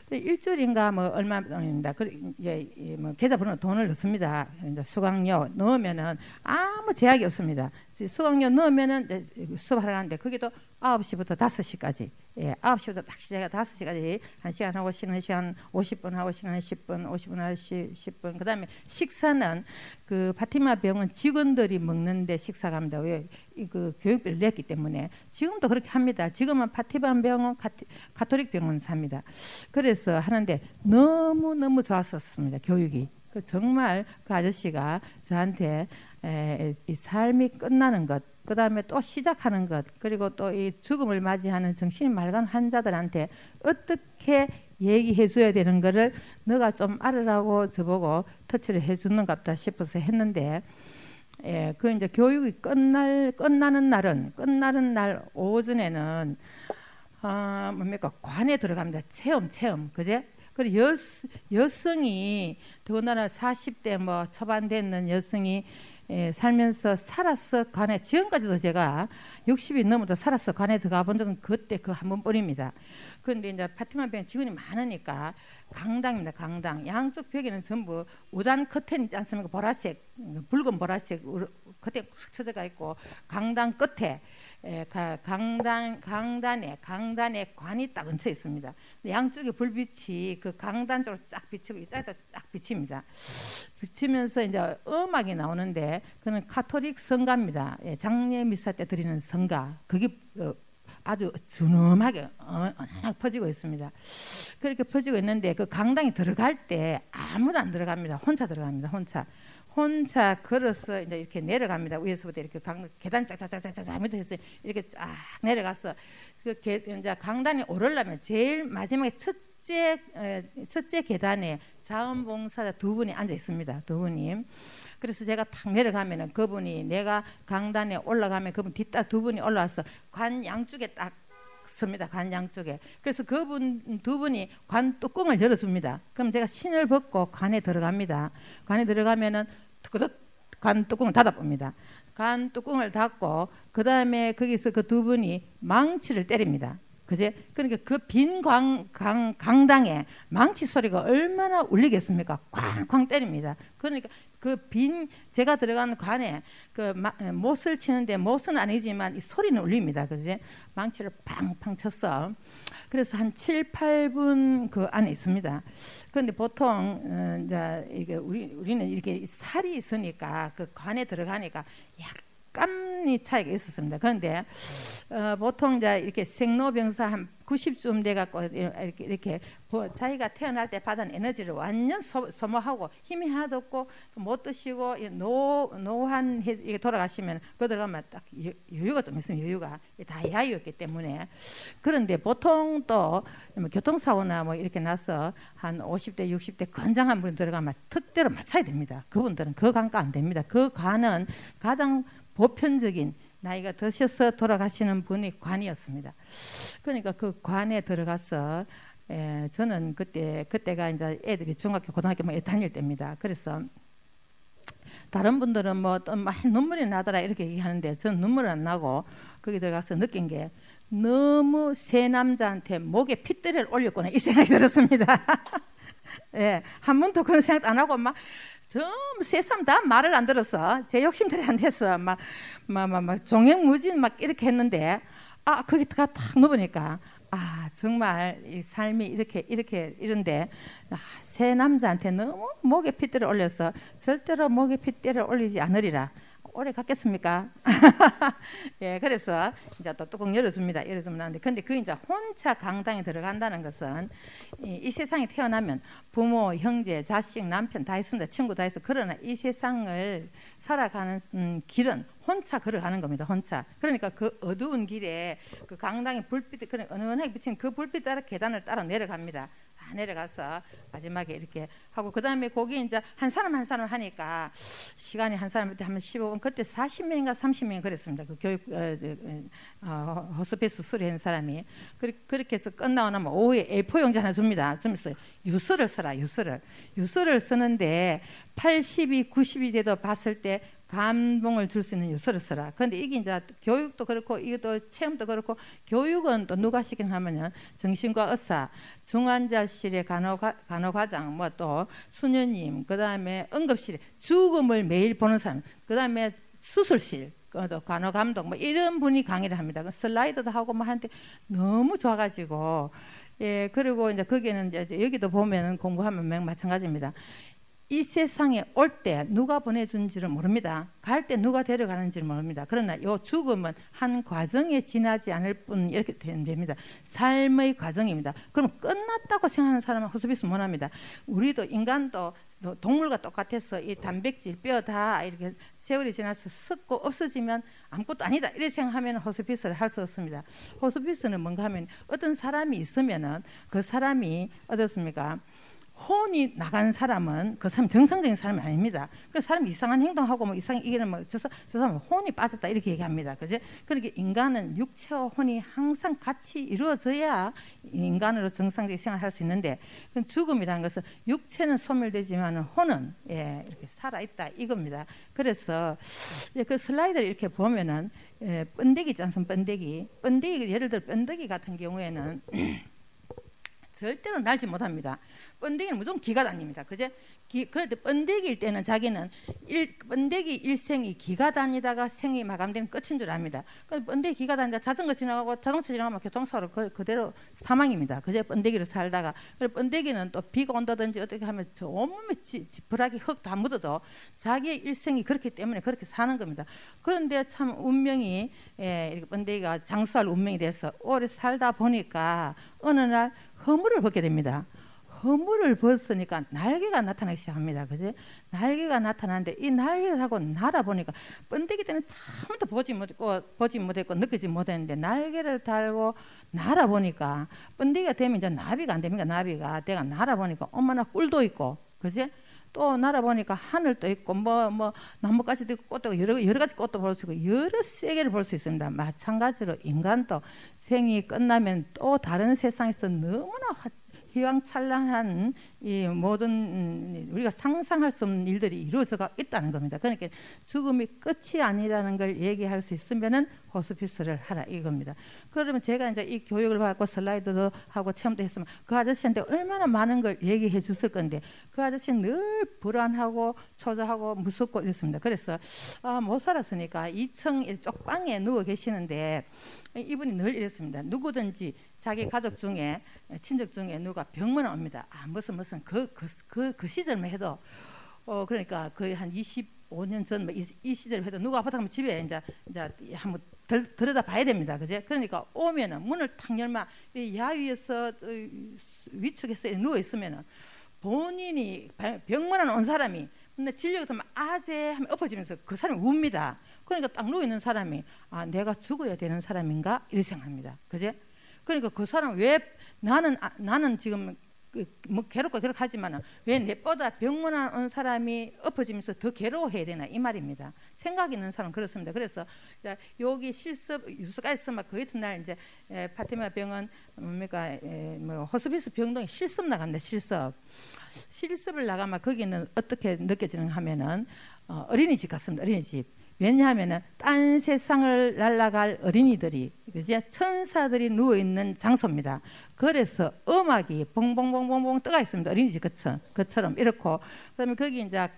일주일인가 뭐 얼마 돈입니다. 이제 뭐 계좌번호 돈을 넣습니다. 이제 수강료 넣으면은 아무 제약이 없습니다. 수강료 넣으면은 수업하러 가는데 그게도 아홉 시부터 다섯 시까지. 예, 아홉 시부터 딱 시작해 다섯 시까지 한 시간 하고 쉬는 시간 오십 분 하고 쉬는 십 분, 오십 분 하고 십 분. 그다음에 식사는 그 파티마 병원 직원들이 먹는데 식사 갑니다. 왜? 그 교육비를 냈기 때문에 지금도 그렇게 합니다. 지금은 파티마 병원 가티, 가톨릭 병원 삽니다. 그래서 하는데 너무 너무 좋았었습니다. 교육이. 그 정말 그 아저씨가 저한테 에, 이 삶이 끝나는 것. 그 다음에 또 시작하는 것 그리고 또 이 죽음을 맞이하는 정신이 맑은 환자들한테 어떻게 얘기해 줘야 되는 거를 너가 좀 알으라고 저보고 터치를 해 주는 것 같다 싶어서 했는데 예, 그 이제 교육이 끝날 끝나는 날은 끝나는 날 오전에는 아 뭡니까 관에 들어갑니다. 체험 체험 그제? 그리고 여, 여성이 더군다나 사십 대 뭐 초반 되는 여성이 예, 살면서 살아서 관에 지금까지도 제가 육십이 넘어도 살아서 관에 들어가 본 적은 그때 그 한 번뿐입니다. 그런데 이제 파티마 병원 직원이 많으니까 강당입니다. 강당 양쪽 벽에는 전부 우단 커튼 있지 않습니까? 보라색 붉은 보라색 커튼 확 쳐져가 있고 강당 끝에 에, 가, 강당 강단에 강단에 관이 딱 얹혀 있습니다. 양쪽에 불빛이 그 강단 쪽으로 쫙 비치고 이쪽에도 쫙 비칩니다. 비치면서 이제 음악이 나오는데 그는 카톨릭 성가입니다. 예, 장례 미사 때 드리는 성가. 그게 어, 아주 준엄하게 어, 퍼지고 있습니다. 그렇게 퍼지고 있는데 그 강당에 들어갈 때 아무도 안 들어갑니다. 혼자 들어갑니다. 혼자. 혼자 걸어서 이제 이렇게 내려갑니다. 위에서부터 이렇게 강, 계단 쫙쫙쫙쫙쫙 밑에서 이렇게 쫙 내려가서 그 게, 이제 강단에 오르려면 제일 마지막에 첫째 에, 첫째 계단에 자원봉사자 두 분이 앉아 있습니다. 두 분이. 그래서 제가 탁 내려가면은 그분이 내가 강단에 올라가면 그분 뒷따 두 분이 올라와서 관 양쪽에 딱 섭니다. 관 양쪽에. 그래서 그분 두 분이 관 뚜껑을 열어줍니다. 그럼 제가 신을 벗고 관에 들어갑니다. 관에 들어가면은 관 뚜껑을 닫아봅니다. 관 뚜껑을 닫고 그 다음에 거기서 그 두 분이 망치를 때립니다. 그제? 그러니까 그 빈 강, 강, 강당에 망치 소리가 얼마나 울리겠습니까? 쾅쾅 때립니다. 그러니까 그 빈 제가 들어간 관에 그 마, 못을 치는데 못은 아니지만 이 소리는 울립니다. 그제? 망치를 팡팡 쳤어. 그래서 한 칠, 팔 분 그 안에 있습니다. 그런데 보통 어, 이제 이게 우리 우리는 이렇게 살이 있으니까 그 관에 들어가니까 약 깜이 차이가 있었습니다. 그런데 어, 보통 이제 이렇게 생로병사 한 구십쯤 돼 갖고 이렇게 이렇게 자기가 태어날 때 받은 에너지를 완전 소, 소모하고 힘이 하나도 없고 못 드시고 노 노한 이게 돌아가시면 그 들어가면 딱 여유가 좀 있으면 여유가 다 야유였기 때문에 그런데 보통 또 뭐 교통사고나 뭐 이렇게 나서 한 오십 대 육십 대 건장한 분이 들어가면 특대로 맞춰야 됩니다. 그분들은 그 관가 안 됩니다. 그 관은 가장 보편적인 나이가 드셔서 돌아가시는 분이 관이었습니다. 그러니까 그 관에 들어가서 에, 저는 그때 그때가 이제 애들이 중학교 고등학교 뭐 다닐 때입니다. 그래서 다른 분들은 뭐 또 막 눈물이 나더라 이렇게 얘기하는데 저는 눈물 안 나고 거기 들어가서 느낀 게 너무 새 남자한테 목에 핏대를 올렸구나 이 생각이 들었습니다. 예, 한 번도 그런 생각 안 하고 막 전부 세상 다 말을 안 들었어. 제 욕심대로 안 됐어. 막, 막, 막, 막 종횡무진 막 이렇게 했는데 아 거기 딱 누우니까 아 정말 이 삶이 이렇게 이렇게 이런데 아, 새 남자한테 너무 목에 핏대를 올려서 절대로 목에 핏대를 올리지 않으리라. 오래 갔겠습니까? 예, 그래서 이제 또 뚜껑 열어줍니다. 열어주면 하는데, 근데 그 이제 혼자 강당에 들어간다는 것은 이, 이 세상에 태어나면 부모, 형제, 자식, 남편 다 있습니다. 친구 다 있어. 그러나 이 세상을 살아가는 음, 길은 혼자 걸어가는 겁니다. 혼자. 그러니까 그 어두운 길에 그 강당에 불빛이 그런 은은하게 비친 그 불빛 따라 계단을 따라 내려갑니다. 다 내려가서 마지막에 이렇게 하고 그 다음에 거기 이제 한 사람 한 사람 하니까 시간이 한 사람한테 한 십오 분 그때 사십 명인가 삼십 명 그랬습니다. 그 교육 어, 어, 호스피스 수리하는 사람이 그렇게 해서 끝나고 나면 오후에 에이포 용지 하나 줍니다. 주면서 유서를 써라 유서를 유서를 쓰는데 팔십이 구십이 돼도 봤을 때 감동을 줄 수 있는 유서를 써라. 그런데 이게 이제 교육도 그렇고 이것도 체험도 그렇고 교육은 또 누가 시키냐 하면은 정신과 의사, 중환자실의 간호가, 간호과장, 뭐 또 수녀님, 그 다음에 응급실에 죽음을 매일 보는 사람, 그 다음에 수술실, 또 간호감독 뭐 이런 분이 강의를 합니다. 슬라이드도 하고 뭐 하는데 너무 좋아가지고 예 그리고 이제 거기는 이제 여기도 보면은 공부하면 마찬가지입니다. 이 세상에 올 때 누가 보내준지를 모릅니다. 갈 때 누가 데려가는지를 모릅니다. 그러나 이 죽음은 한 과정에 지나지 않을 뿐 이렇게 됩니다. 삶의 과정입니다. 그럼 끝났다고 생각하는 사람은 호스피스 못합니다. 우리도 인간도 동물과 똑같아서 이 단백질, 뼈 다 이렇게 세월이 지나서 썩고 없어지면 아무것도 아니다 이렇게 생각하면 호스피스를 할 수 없습니다. 호스피스는 뭔가 하면 어떤 사람이 있으면은 그 사람이 어떻습니까? 혼이 나간 사람은 그 사람 정상적인 사람이 아닙니다. 그 사람이 이상한 행동하고 뭐 이상 이게는 뭐 저 저 사람은 혼이 빠졌다 이렇게 얘기합니다. 그죠? 그러니까 인간은 육체와 혼이 항상 같이 이루어져야 인간으로 정상적인 생활을 할 수 있는데 죽음이라는 것은 육체는 소멸되지만 혼은 예, 이렇게 살아 있다 이겁니다. 그래서 그 슬라이드를 이렇게 보면은 예, 번데기 있지 않습니까? 번데기, 번데기 예를 들어 번데기 같은 경우에는 절대로 날지 못합니다. 번데기는 무조건 기가 다닙니다. 그제? 기, 그런데 번데기일 때는 자기는 일, 번데기 일생이 기가 다니다가 생이 마감되는 끝인 줄 압니다. 그래서 번데기 기가 다니다 자전거 지나가고 자동차 지나가면 교통사고로 그, 그대로 사망입니다. 그제? 번데기를 살다가. 그리고 번데기는 또 비가 온다든지 어떻게 하면 저 온몸에 지, 지푸라기 흙 다 묻어도 자기의 일생이 그렇기 때문에 그렇게 사는 겁니다. 그런데 참 운명이 예, 이렇게 번데기가 장수할 운명이 돼서 오래 살다 보니까 어느 날 허물을 벗게 됩니다. 허물을 벗으니까 날개가 나타나기 시작합니다. 그지? 날개가 나타나는데 이 날개를 하고 날아보니까 번데기 때는 아무도 보지 못했고 보지 못했고 느끼지 못했는데 날개를 달고 날아보니까 번데기가 되면 이제 나비가 안 됩니까? 나비가 내가 날아보니까 엄마나 꿀도 있고 그지? 또 날아보니까 하늘도 있고 뭐 뭐 나뭇가지도 있고 꽃도 여러 여러 가지 꽃도 볼 수 있고 여러 세계를 볼 수 있습니다. 마찬가지로 인간도 생이 끝나면 또 다른 세상에서 너무나 희망찬란한 이 모든 우리가 상상할 수 없는 일들이 이루어져 있다는 겁니다. 그러니까 죽음이 끝이 아니라는 걸 얘기할 수 있으면은 호스피스를 하라 이겁니다. 그러면 제가 이제 이 교육을 받고 슬라이드도 하고 체험도 했으면 그 아저씨한테 얼마나 많은 걸 얘기해 줬을 건데 그 아저씨는 늘 불안하고 초조하고 무섭고 이랬습니다. 그래서 아, 못 살았으니까 이 층 쪽방에 누워 계시는데 이분이 늘 이랬습니다. 누구든지 자기 가족 중에 친척 중에 누가 병만 옵니다. 아 무슨 무슨 그 그 그 그 시절만 해도 어 그러니까 거의 한 이십오 년 전 이 이 시절 해도 누가 아파트가면 집에 이제 이제 한번 들, 들여다 봐야 됩니다. 그제? 그러니까 오면은 문을 탁 열면 야위에서 위축해서 누워 있으면은 본인이 병만 온 사람이 근데 진료가 들면 아재 하면 엎어지면서 그 사람이 웁니다. 그러니까 딱 누워 있는 사람이 아 내가 죽어야 되는 사람인가 이렇게 생각합니다. 그제? 그러니까 그 사람 왜 나는 아, 나는 지금 그, 뭐 괴롭고 그렇게 하지만은 왜 내보다 병문안 온 사람이 엎어지면서 더 괴로워해야 되나 이 말입니다. 생각 있는 사람 그렇습니다. 그래서 자, 여기 실습 유서까지 쓰면 그 이튿날 이제 에, 파티마 병원 뭡니까 에, 뭐 호스피스 병동에 실습 나갑니다. 실습 실습을 나가면 거기는 어떻게 느껴지는 하면은 어, 어린이집 갔습니다. 어린이집. 왜냐하면은 딴 세상을 날아갈 어린이들이 그지 천사들이 누워 있는 장소입니다. 그래서 음악이 봉봉봉봉봉 떠가 있습니다. 어린이집 그처럼 그처럼 이렇고 그다음에 거기 이제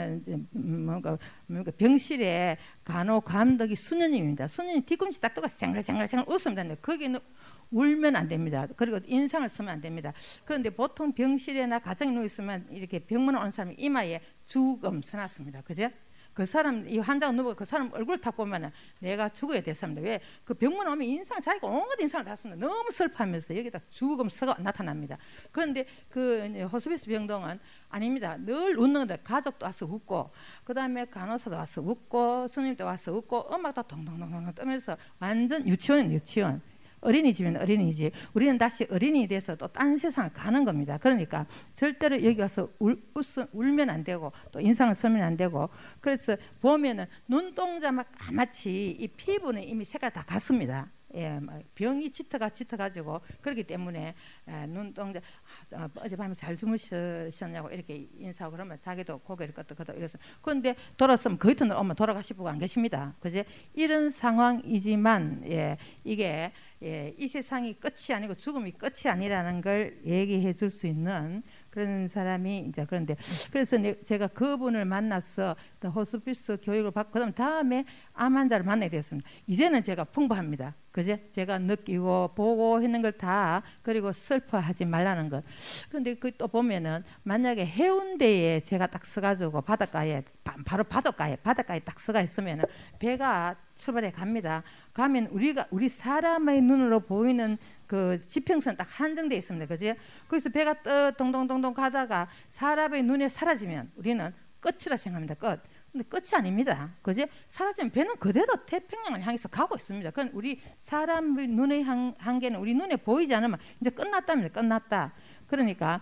뭔가, 뭔가 병실에 간호 감독이 수녀님입니다. 수녀님 뒤꿈치 딱 떠가 생글생글생글 웃습니다. 거기는 울면 안 됩니다. 그리고 인상을 쓰면 안 됩니다. 그런데 보통 병실에나 가정에 누워 있으면 이렇게 병문 온 사람이 이마에 죽음 써놨습니다. 그죠? 그 사람 이 환자가 누워 그 사람 얼굴 딱 보면은 내가 죽어야 될 사람인데 왜 그 병문 오면 인상 자기가 온갖 인상을 다 씁니다. 너무 슬퍼하면서 여기다 죽음 써가 나타납니다. 그런데 그 호스피스 병동은 아닙니다. 늘 웃는데 가족도 와서 웃고 그 다음에 간호사도 와서 웃고 선생님도 와서 웃고 음악도 동동동동 뜨면서 완전 유치원은 유치원. 어린이집은 어린이집. 우리는 다시 어린이 돼서 또 딴 세상을 가는 겁니다. 그러니까 절대로 여기 와서 울, 웃, 울면 안 되고 또 인상을 쓰면 안 되고 그래서 보면은 눈동자 막 까맣지 이 피부는 이미 색깔 다 같습니다. 예, 병이 짙어가 짙어가지고 그렇기 때문에 에, 눈동자 아, 어젯밤에 잘 주무셨냐고 이렇게 인사하고 그러면 자기도 고개를 끄덕끄덕 이래서 그런데 돌아서면 그 이튿날 오면 돌아가실 분가 안 계십니다. 그제 이런 상황이지만 예, 이게 예, 이 세상이 끝이 아니고 죽음이 끝이 아니라는 걸 얘기해 줄 수 있는 그런 사람이 이제 그런데 그래서 제가 그분을 만나서 호스피스 교육을 받고 그다음 다음에 암 환자를 만나게 되었습니다. 이제는 제가 풍부합니다. 그제 제가 느끼고 보고 했는 걸 다 그리고 슬퍼하지 말라는 것. 그런데 그 또 보면은 만약에 해운대에 제가 딱 서가지고 바닷가에 바로 바닷가에 바닷가에 딱 서가 있으면은 배가 출발해 갑니다. 가면 우리가 우리 사람의 눈으로 보이는 그 지평선 딱 한정되어 있습니다. 그지? 그래서 배가 떠 동동동동 가다가 사람의 눈에 사라지면 우리는 끝이라 생각합니다. 끝. 근데 끝이 아닙니다. 그지? 사라지면 배는 그대로 태평양을 향해서 가고 있습니다. 그건 우리 사람의 눈의 한, 한계는 우리 눈에 보이지 않으면 이제 끝났답니다. 끝났다. 그러니까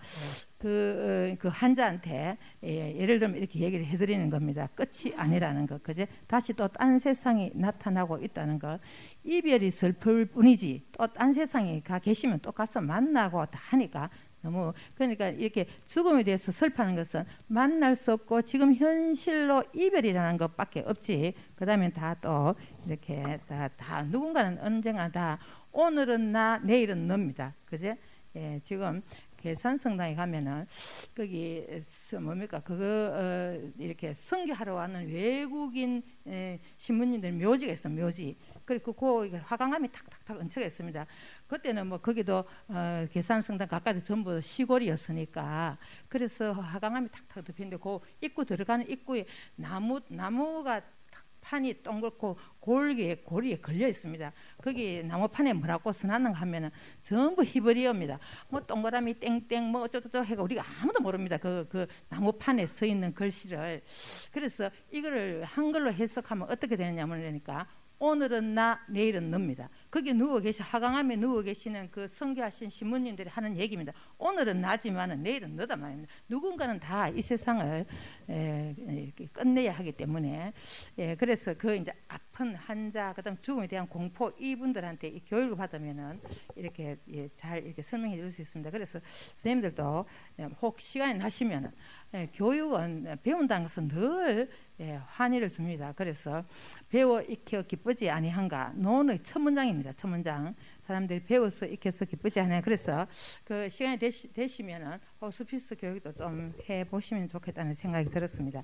그, 그 환자한테 예, 예를 들면 이렇게 얘기를 해드리는 겁니다. 끝이 아니라는 것, 그제? 다시 또 딴 세상이 나타나고 있다는 것. 이별이 슬플 뿐이지 또 딴 세상에 가 계시면 또 가서 만나고 다 하니까 너무 그러니까 이렇게 죽음에 대해서 슬퍼하는 것은 만날 수 없고 지금 현실로 이별이라는 것밖에 없지. 그 다음에 다 또 이렇게 다, 다 누군가는 언젠가 다 오늘은 나 내일은 너입니다. 그제? 예, 지금 계산성당에 가면은 거기 뭡니까 그거 어, 이렇게 선교하러 왔는 외국인 에, 신부님들 묘지가 있어 묘지. 그리고 그 화강암이 탁탁탁 얹혀가 있습니다. 그때는 뭐 거기도 어, 계산성당 가까이 전부 시골이었으니까 그래서 화강암이 탁탁 덮이는데 그 입구 들어가는 입구에 나무 나무가 판이 동그랗고 골기에 고리에 걸려 있습니다. 거기 나무판에 뭐라고 써놨는가 하면은 전부 히브리어입니다. 뭐 동그라미 땡땡 뭐 어쩌저쩌 해가 우리가 아무도 모릅니다. 그, 그 나무판에 써 있는 글씨를. 그래서 이거를 한글로 해석하면 어떻게 되느냐면 그러니까 오늘은 나 내일은 너입니다. 거기 누워 계시 하강암에 누워 계시는 그 선교하신 신부님들이 하는 얘기입니다. 오늘은 나지만은 내일은 너다 말입니다. 누군가는 다 이 세상을 에, 이렇게 끝내야 하기 때문에 예, 그래서 그 이제 아픈 환자 그다음 죽음에 대한 공포 이분들한테 이 교육을 받으면은 이렇게 예, 잘 이렇게 설명해 줄 수 있습니다. 그래서 선생님들도 혹 시간이 나시면은 예, 교육은 배운다는 것은 늘 예, 환희를 줍니다. 그래서 배워 익혀 기쁘지 아니한가 노원의 첫 문장입니다. 첫 문장 사람들이 배워서 익혀서 기쁘지 않아요. 그래서 그 시간이 되시, 되시면은 호스피스 교육도 좀 해보시면 좋겠다는 생각이 들었습니다.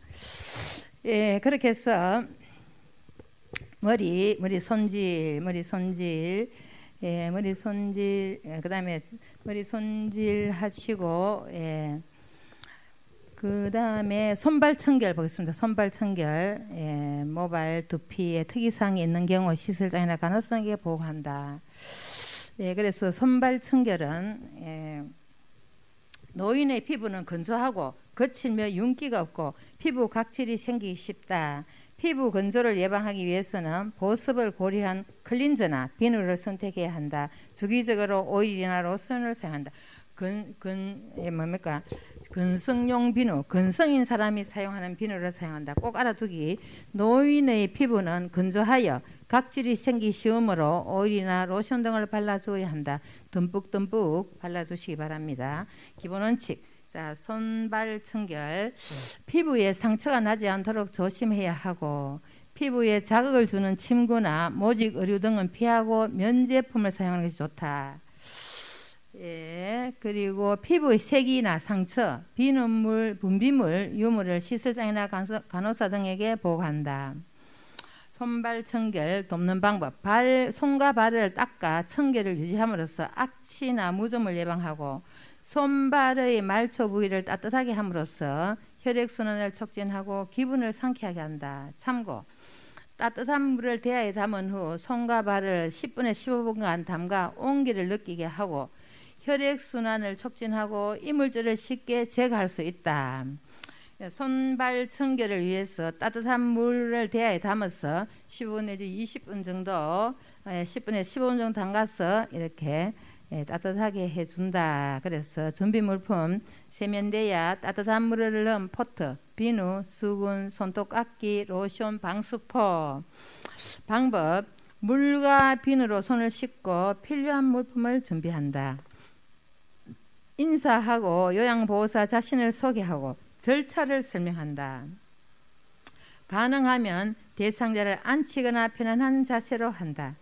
예, 그렇게 해서 머리 머리 손질 머리 손질 예, 머리 손질 예, 그다음에 머리 손질 하시고 예. 그 다음에 손발 청결 보겠습니다. 손발 청결, 예, 모발 두피에 특이사항이 있는 경우 시설장이나 간호사에게 보고한다. 예, 그래서 손발 청결은 예, 노인의 피부는 건조하고 거칠며 윤기가 없고 피부 각질이 생기기 쉽다. 피부 건조를 예방하기 위해서는 보습을 고려한 클린저나 비누를 선택해야 한다. 주기적으로 오일이나 로션을 사용한다. 근, 근, 예, 뭡니까? 근성용 비누, 근성인 사람이 사용하는 비누를 사용한다. 꼭 알아두기. 노인의 피부는 건조하여 각질이 생기 쉬우므로 오일이나 로션 등을 발라줘야 한다. 듬뿍듬뿍 발라주시기 바랍니다. 기본 원칙. 자, 손발 청결. 피부에 상처가 나지 않도록 조심해야 하고 피부에 자극을 주는 침구나 모직, 의류 등은 피하고 면 제품을 사용하는 것이 좋다. 예, 그리고 피부의 색이나 상처, 비눗물, 분비물, 유물을 시술장이나 간호사 등에게 보고한다. 손발 청결 돕는 방법. 발, 손과 발을 닦아 청결을 유지함으로써 악취나 무좀을 예방하고 손발의 말초 부위를 따뜻하게 함으로써 혈액순환을 촉진하고 기분을 상쾌하게 한다. 참고. 따뜻한 물을 대야에 담은 후 손과 발을 십 분에서 십오 분간 담가 온기를 느끼게 하고 혈액순환을 촉진하고 이물질을 쉽게 제거할 수 있다. 손발 청결을 위해서 따뜻한 물을 대야에 담아서 십오 분 내지 이십 분 정도, 십 분에서 십오 분 정도 담가서 이렇게 따뜻하게 해준다. 그래서 준비물품, 세면대야, 따뜻한 물을 넣은 포트, 비누, 수건, 손톱깎이, 로션, 방수포. 방법, 물과 비누로 손을 씻고 필요한 물품을 준비한다. 인사하고 요양보호사 자신을 소개하고 절차를 설명한다. 가능하면 대상자를 앉히거나 편안한 자세로 한다.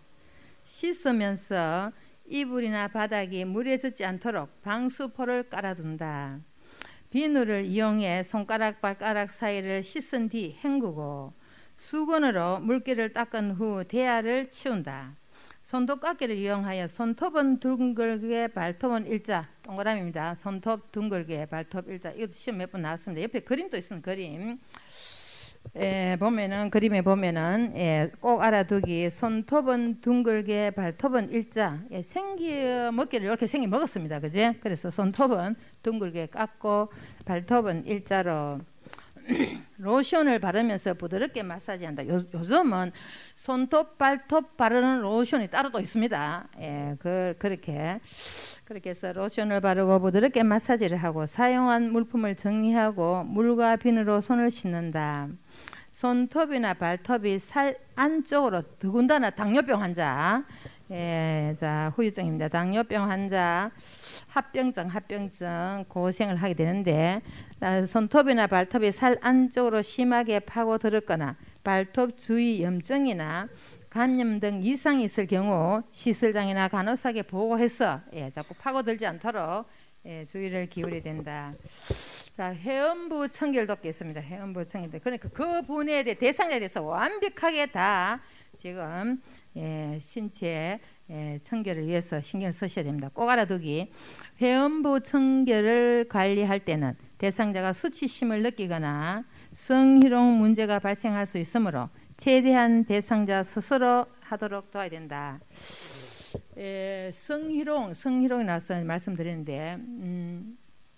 씻으면서 이불이나 바닥이 물에 젖지 않도록 방수포를 깔아둔다. 비누를 이용해 손가락 발가락 사이를 씻은 뒤 헹구고 수건으로 물기를 닦은 후 대야를 치운다. 손톱깎이를 이용하여 손톱은 둥글게 발톱은 일자, 동그라미입니다. 손톱 둥글게 발톱 일자. 이것도 시험 몇 번 나왔습니다. 옆에 그림도 있습니다. 그림. 에, 보면은 그림에 보면은 예, 꼭 알아두기. 손톱은 둥글게 발톱은 일자. 예, 생기 먹기를 이렇게 생기 먹었습니다. 그제? 그래서 손톱은 둥글게 깎고 발톱은 일자로. 로션을 바르면서 부드럽게 마사지한다. 요, 요즘은 손톱, 발톱 바르는 로션이 따로 또 있습니다. 예, 그, 그렇게 그렇게 해서 로션을 바르고 부드럽게 마사지를 하고 사용한 물품을 정리하고 물과 비누로 손을 씻는다. 손톱이나 발톱이 살 안쪽으로 더군다나 당뇨병 환자, 예, 자 후유증입니다. 당뇨병 환자, 합병증, 합병증 고생을 하게 되는데 손톱이나 발톱이 살 안쪽으로 심하게 파고들었거나 발톱 주위 염증이나 감염 등 이상이 있을 경우 시술장이나 간호사에게 보고해서 예, 자꾸 파고들지 않도록 예, 주의를 기울여야 된다. 자, 회원부 청결 돕기 있습니다. 회원부 청결. 그러니까 그 분야에 대해 대상자에 대해서 완벽하게 다 지금 예, 신체 예, 청결을 위해서 신경을 쓰셔야 됩니다. 꼭 알아두기. 회원부 청결을 관리할 때는 대상자가 수치심을 느끼거나 성희롱 문제가 발생할 수 있으므로 최대한 대상자 스스로 하도록 도와야 된다. 에, 성희롱, 성희롱이 나서 말씀드리는데 음,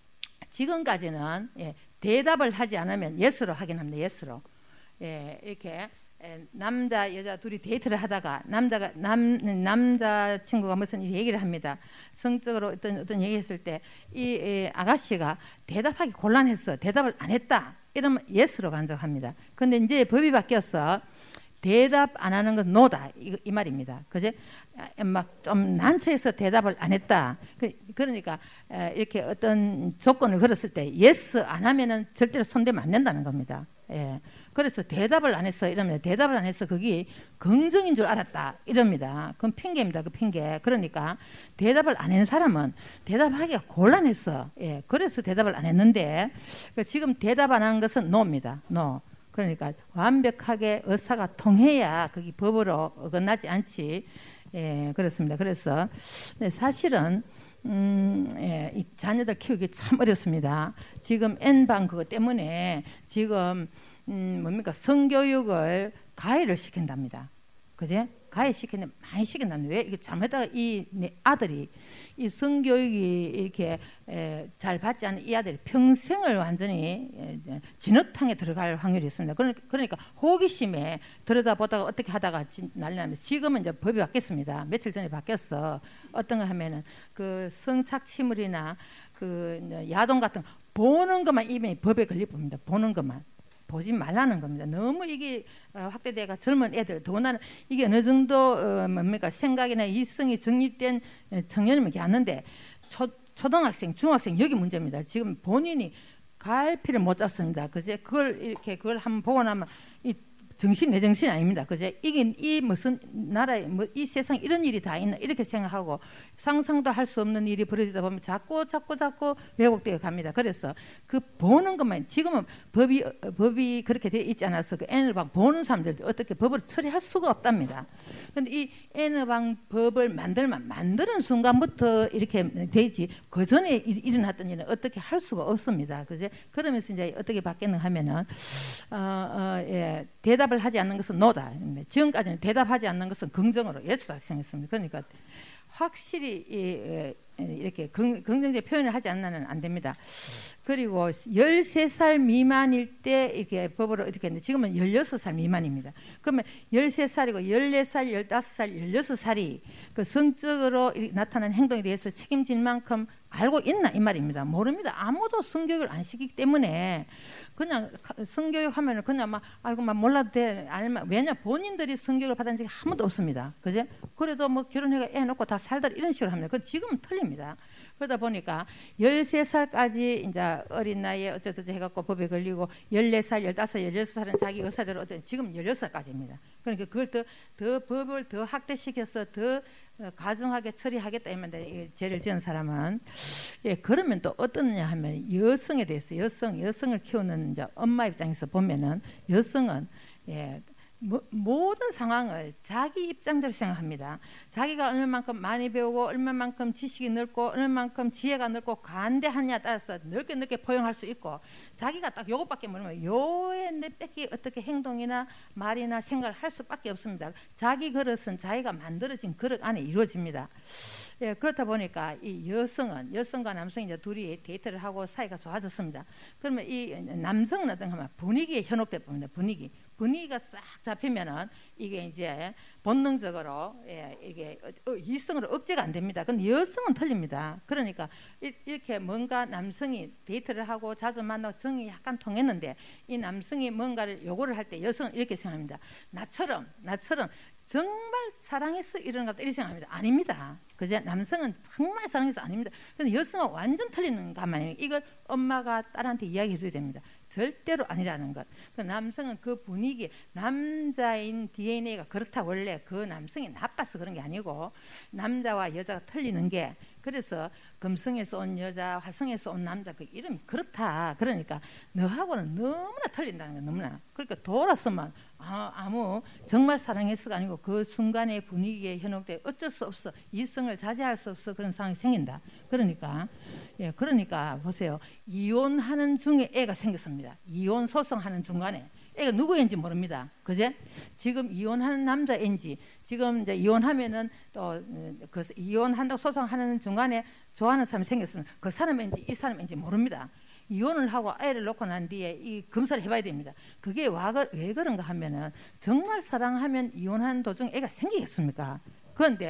지금까지는 예, 대답을 하지 않으면 예스로 하긴 합니다. 예스로. 예, 이렇게 에, 남자 여자 둘이 데이트를 하다가 남자가 남 남자 친구가 무슨 얘기를 합니다. 성적으로 어떤 어떤 얘기했을 때 이 아가씨가 대답하기 곤란했어. 대답을 안 했다. 이러면 예스로 간접합니다. 근데 이제 법이 바뀌어서 대답 안 하는 건 노다 이, 이 말입니다. 그제? 막 좀 난처해서 대답을 안 했다. 그, 그러니까 에, 이렇게 어떤 조건을 걸었을 때 예스 안 하면은 절대로 손대면 안 된다는 겁니다. 예. 그래서 대답을 안 했어 이러면 대답을 안 했어 그게 긍정인 줄 알았다 이럽니다. 그건 핑계입니다. 그 핑계. 그러니까 대답을 안 한 사람은 대답하기가 곤란했어. 예. 그래서 대답을 안 했는데 지금 대답 안 하는 것은 노입니다. 노. 그러니까 완벽하게 의사가 통해야 그게 법으로 어긋나지 않지. 예, 그렇습니다. 그래서 사실은 음, 예, 이 자녀들 키우기 참 어렵습니다. 지금 N방 그거 때문에 지금 음, 뭡니까 성교육을 가해를 시킨답니다. 그제? 가해 시키는 많이 시킨답니다. 왜? 이게 잘못하다가 이 아들이 이 성교육이 이렇게 에, 잘 받지 않은 이 아들이 평생을 완전히 에, 진흙탕에 들어갈 확률이 있습니다. 그러니까, 그러니까 호기심에 들여다보다가 어떻게 하다가 진, 난리 납니다. 지금은 이제 법이 바뀌었습니다. 며칠 전에 바뀌었어. 어떤 거 하면은 그 성착취물이나 그 야동 같은 거 보는 것만 이미 법에 걸릴 겁니다. 보는 것만. 보지 말라는 겁니다. 너무 이게 확대돼가 젊은 애들 더군다나 이게 어느 정도 어 뭡니까 생각이나 이성이 정립된 청년이면 괜찮은데 초, 초등학생, 중학생 여기 문제입니다. 지금 본인이 갈피를 못 잡습니다. 그제 그걸 이렇게 그걸 한번 보고 나면 이 정신 내 정신이 아닙니다. 그제 이게 이 무슨 나라에 뭐 이 세상 이런 일이 다 있나 이렇게 생각하고 상상도 할 수 없는 일이 벌어지다 보면 자꾸 자꾸 자꾸 왜곡되어 갑니다. 그래서 그 보는 것만 지금은 법이 법이 그렇게 되어 있지 않아서 그 N방 보는 사람들 어떻게 법을 처리할 수가 없답니다. 근데 이 N방 법을 만들만 만드는 순간부터 이렇게 되지 그 전에 일어났던 일은 어떻게 할 수가 없습니다. 그제 그러면서 이제 어떻게 바뀌는 하면은 어, 어, 예, 대답을 하지 않는 것은 노다. 지금까지는 대답하지 않는 것은 긍정으로 예스다 생각했습니다. 그러니까 확실히 이, 이렇게 긍, 긍정적 표현을 하지 않으면 안 됩니다. 그리고 열세 살 미만일 때 이렇게 법으로 이렇게 했는데 지금은 열여섯 살 미만입니다. 그러면 열세 살이고 열네 살, 열다섯 살, 열여섯 살이 그 성적으로 나타나는 행동에 대해서 책임질 만큼 알고 있나 이 말입니다. 모릅니다. 아무도 성교육을 안 시키기 때문에 그냥 성교육 하면은 그냥 막 아이고 막 몰라도 돼. 알마 왜냐 본인들이 성교육을 받은 적이 한 번도 없습니다. 그제? 그래도 뭐 결혼해가 애 놓고 다 살더라 이런 식으로 합니다. 그 지금은 틀립니다. 그러다 보니까 열세 살까지 이제 어린 나이에 어쩌저쩌 해갖고 법에 걸리고 열네 살, 열다섯, 열여섯 살은 자기 의사대로 어쩌 지금 열여섯 살까지입니다. 그러니까 그걸 더, 더 법을 더 확대시켜서 더 가중하게 처리하겠다 이면 죄를 지은 사람은 예 그러면 또 어떠냐 하면 여성에 대해서 여성 여성을 키우는 이제 엄마 입장에서 보면은 여성은 예 모, 모든 상황을 자기 입장대로 생각합니다. 자기가 얼마만큼 많이 배우고 얼마만큼 지식이 넓고 얼마만큼 지혜가 넓고 간대하냐에 따라서 넓게 넓게 포용할 수 있고 자기가 딱 요것밖에 모르면 요에 내 뺏기 어떻게 행동이나 말이나 생각을 할 수밖에 없습니다. 자기 그릇은 자기가 만들어진 그릇 안에 이루어집니다. 예, 그렇다 보니까 이 여성은 여성과 남성이 이제 둘이 데이트를 하고 사이가 좋아졌습니다. 그러면 이 남성은 어떤 하면 분위기에 현혹될 겁니다. 분위기. 분위기가 싹 잡히면은 이게 이제 본능적으로 예, 이게 이성으로 억제가 안 됩니다. 근데 여성은 틀립니다. 그러니까 이, 이렇게 뭔가 남성이 데이트를 하고 자주 만나고 정이 약간 통했는데 이 남성이 뭔가를 요구를 할 때 여성은 이렇게 생각합니다. 나처럼 나처럼 정말 사랑해서 이런 것도 이렇게 생각합니다. 아닙니다. 그제 남성은 정말 사랑해서 아닙니다. 근데 여성은 완전 틀리는 것만이에요. 이걸 엄마가 딸한테 이야기해 줘야 됩니다. 절대로 아니라는 것. 그 남성은 그 분위기, 남자인 디엔에이가 그렇다. 원래 그 남성이 나빠서 그런 게 아니고 남자와 여자가 틀리는 게 그래서 금성에서 온 여자, 화성에서 온 남자 그 이름이 그렇다. 그러니까 너하고는 너무나 틀린다는 거야. 너무나. 그러니까 돌아서만 아, 아무 정말 사랑해서가 아니고 그 순간의 분위기에 현혹돼 어쩔 수 없어. 이성을 자제할 수 없어. 그런 상황이 생긴다. 그러니까 예, 그러니까 보세요. 이혼하는 중에 애가 생겼습니다. 이혼 소송하는 중간에 애가 누구인지 모릅니다. 그제? 지금 이혼하는 남자인지 지금 이제 이혼하면은 또 그 이혼한다고 소송하는 중간에 좋아하는 사람이 생겼으면 그 사람인지 이 사람인지 모릅니다. 이혼을 하고 아이를 놓고 난 뒤에 이 검사를 해봐야 됩니다. 그게 왜 그런가 하면은 정말 사랑하면 이혼하는 도중 애가 생기겠습니까? 그런데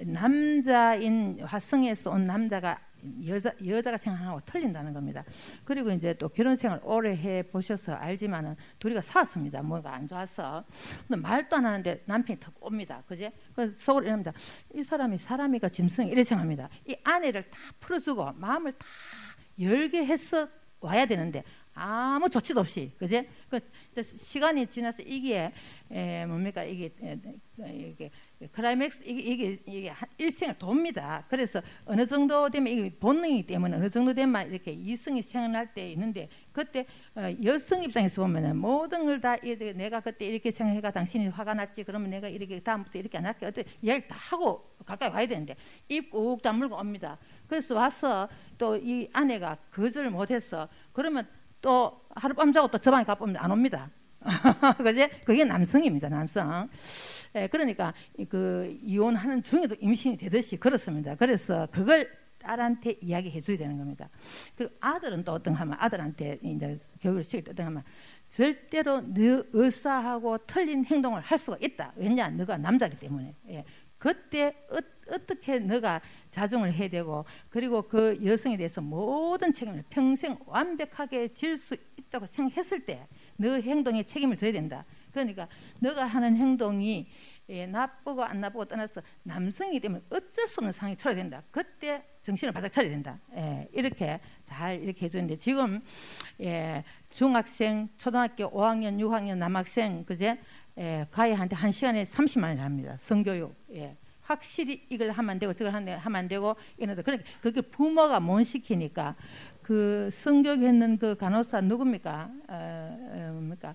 남자인 화성에서 온 남자가 여자, 여자가 생각하고 틀린다는 겁니다. 그리고 이제 또 결혼 생활 오래 해 보셔서 알지만은 둘이가 싸웠습니다. 뭐가 안 좋아서. 근데 말도 안 하는데 남편이 탁 옵니다. 그제? 그래서 속으로 이럽니다. 이 사람이 사람이가 짐승이 이래 생각합니다. 이 아내를 다 풀어주고 마음을 다 열게 해서 와야 되는데 아무 조치도 없이, 그제? 그 시간이 지나서 이게 에, 뭡니까 이게 에, 이게 클라이맥스 이게 이게, 이게 일생을 돕니다. 그래서 어느 정도 되면 이게 본능이기 때문에 어느 정도 되면 이렇게 이성이 생각날 때 있는데 그때 어, 여성 입장에서 보면은 모든 걸 다 내가 그때 이렇게 생각해가 당신이 화가 났지 그러면 내가 이렇게 다음부터 이렇게 안 할게 어때 이야기를 다 하고 가까이 와야 되는데 입 꾹 다물고 옵니다. 그래서 와서 또 이 아내가 거절을 못해서 그러면 또 하룻밤 자고 또 저 방에 가보면 안 옵니다. 그제? 그게 남성입니다. 남성. 예, 그러니까 그 이혼하는 중에도 임신이 되듯이 그렇습니다. 그래서 그걸 딸한테 이야기해 줘야 되는 겁니다. 그리고 아들은 또 어떤 하면 아들한테 이제 교육을 시킬 때 어떤 하면 절대로 너 의사하고 틀린 행동을 할 수가 있다. 왜냐? 너가 남자이기 때문에. 예. 그때 어, 어떻게 너가 자중을 해야 되고 그리고 그 여성에 대해서 모든 책임을 평생 완벽하게 질 수 있다고 생각했을 때 너 행동에 책임을 져야 된다. 그러니까 너가 하는 행동이 예, 나쁘고 안 나쁘고 떠나서 남성이기 때문에 어쩔 수 없는 상황이 처해된다. 그때 정신을 바짝 차려야 된다. 예, 이렇게 잘 이렇게 해주는데 지금 예, 중학생, 초등학교 오 학년, 육 학년 남학생 그제 예, 가해한테 한 시간에 삼십만 원을 합니다. 성교육. 예. 확실히 이걸 하면 안 되고 저걸 하면 안 되고 이런데 그러니까 그게 부모가 못 시키니까 그 성교육했는 그 간호사 누굽니까? 어, 어, 뭡니까?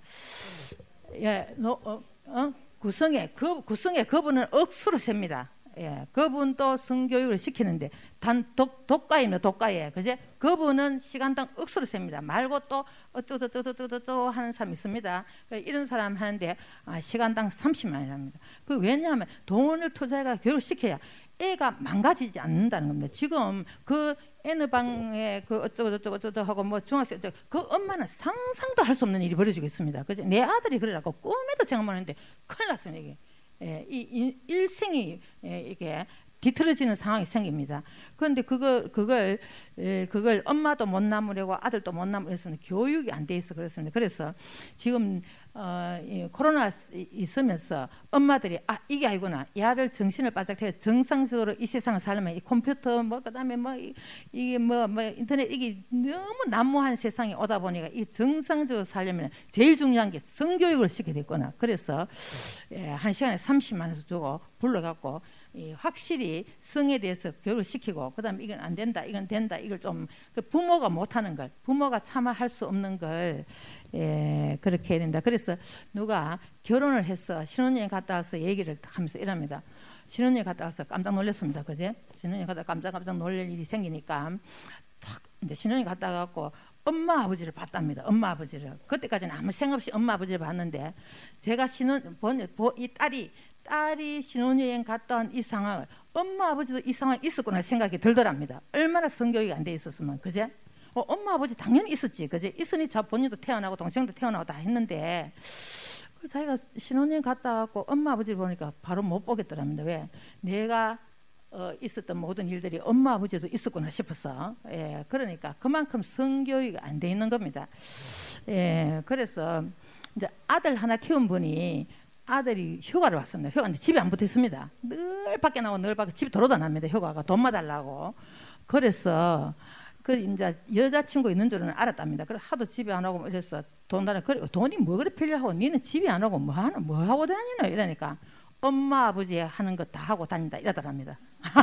예, 너, 어, 어? 구성에 그 구성에 그분은 억수로 셉니다. 예, 그분도 성교육을 시키는데 단 독, 독가이네 독가에 그제 그분은 시간당 억수로 셉니다. 말고 또 어쩌저쩌저쩌저 하는 사람 있습니다. 이런 사람 하는데 아, 시간당 삼십만 원이랍니다. 그 왜냐하면 돈을 투자해가 교육을 시켜야 애가 망가지지 않는다는 겁니다. 지금 그 어느 방에 그 어쩌고저쩌고 저쩌고 하고 뭐 중학생 그 엄마는 상상도 할 수 없는 일이 벌어지고 있습니다. 그제 내 아들이 그러라고 꿈에도 생각 못 했는데 큰일 났습니다. 이게. 예, 이 일생이 예, 이렇게 뒤틀어지는 상황이 생깁니다. 그런데 그걸 그걸 예, 그걸 엄마도 못 남으려고 아들도 못 남으려면 교육이 안 돼 있어 그렇습니다. 그래서 지금 어, 이 코로나 있으면서 엄마들이 아 이게 아니구나 야를 정신을 바짝 차려 정상적으로 이 세상을 살려면 이 컴퓨터 뭐 그다음에 뭐 이, 이게 뭐, 뭐 인터넷 이게 너무 난무한 세상이 오다 보니까 이 정상적으로 살려면 제일 중요한 게 성교육을 시켜야 되겠구나. 그래서 예, 한 시간에 삼십만 원에서 주고 불러갖고 이 확실히 성에 대해서 교육을 시키고 그다음에 이건 안 된다 이건 된다 이걸 좀 그 부모가 못하는 걸 부모가 차마 할 수 없는 걸 예, 그렇게 해야 된다. 그래서 누가 결혼을 해서 신혼여행 갔다 와서 얘기를 하면서 이럽니다. 신혼여행 갔다 와서 깜짝 놀랐습니다. 그제 신혼여행 갔다 깜짝 깜짝 놀랄 일이 생기니까 탁 이제 신혼여행 갔다 갖고 엄마 아버지를 봤답니다. 엄마 아버지를 그때까지는 아무 생각 없이 엄마 아버지를 봤는데 제가 신혼 본 이 딸이 딸이 신혼여행 갔다 온 이 상황을 엄마 아버지도 이 상황이 있었구나 생각이 들더랍니다. 얼마나 성교육이 안 돼 있었으면 그제 어, 엄마 아버지 당연히 있었지 그제 있으니 저 본인도 태어나고 동생도 태어나고 다 했는데 그 자기가 신혼여행 갔다 왔고 엄마 아버지를 보니까 바로 못 보겠더랍니다. 왜 내가 어, 있었던 모든 일들이 엄마 아버지도 있었구나 싶어서 예, 그러니까 그만큼 성교육이 안 돼 있는 겁니다. 예, 그래서 이제 아들 하나 키운 분이 아들이 휴가를 왔습니다. 휴가인데 집에 안 붙어 있습니다. 늘 밖에 나오고 늘 밖에 집에 들어오다 납니다. 휴가가 돈만 달라고. 그래서 그 이제 여자친구 있는 줄은 알았답니다. 그래 하도 집에 안 오고 이래서 돈 달라. 그래 돈이 뭐 그래 필요하고 니는 집에 안 오고 뭐 하는 뭐 하고 다니노 이러니까 엄마 아버지 하는 거 다 하고 다닌다 이러더랍니다.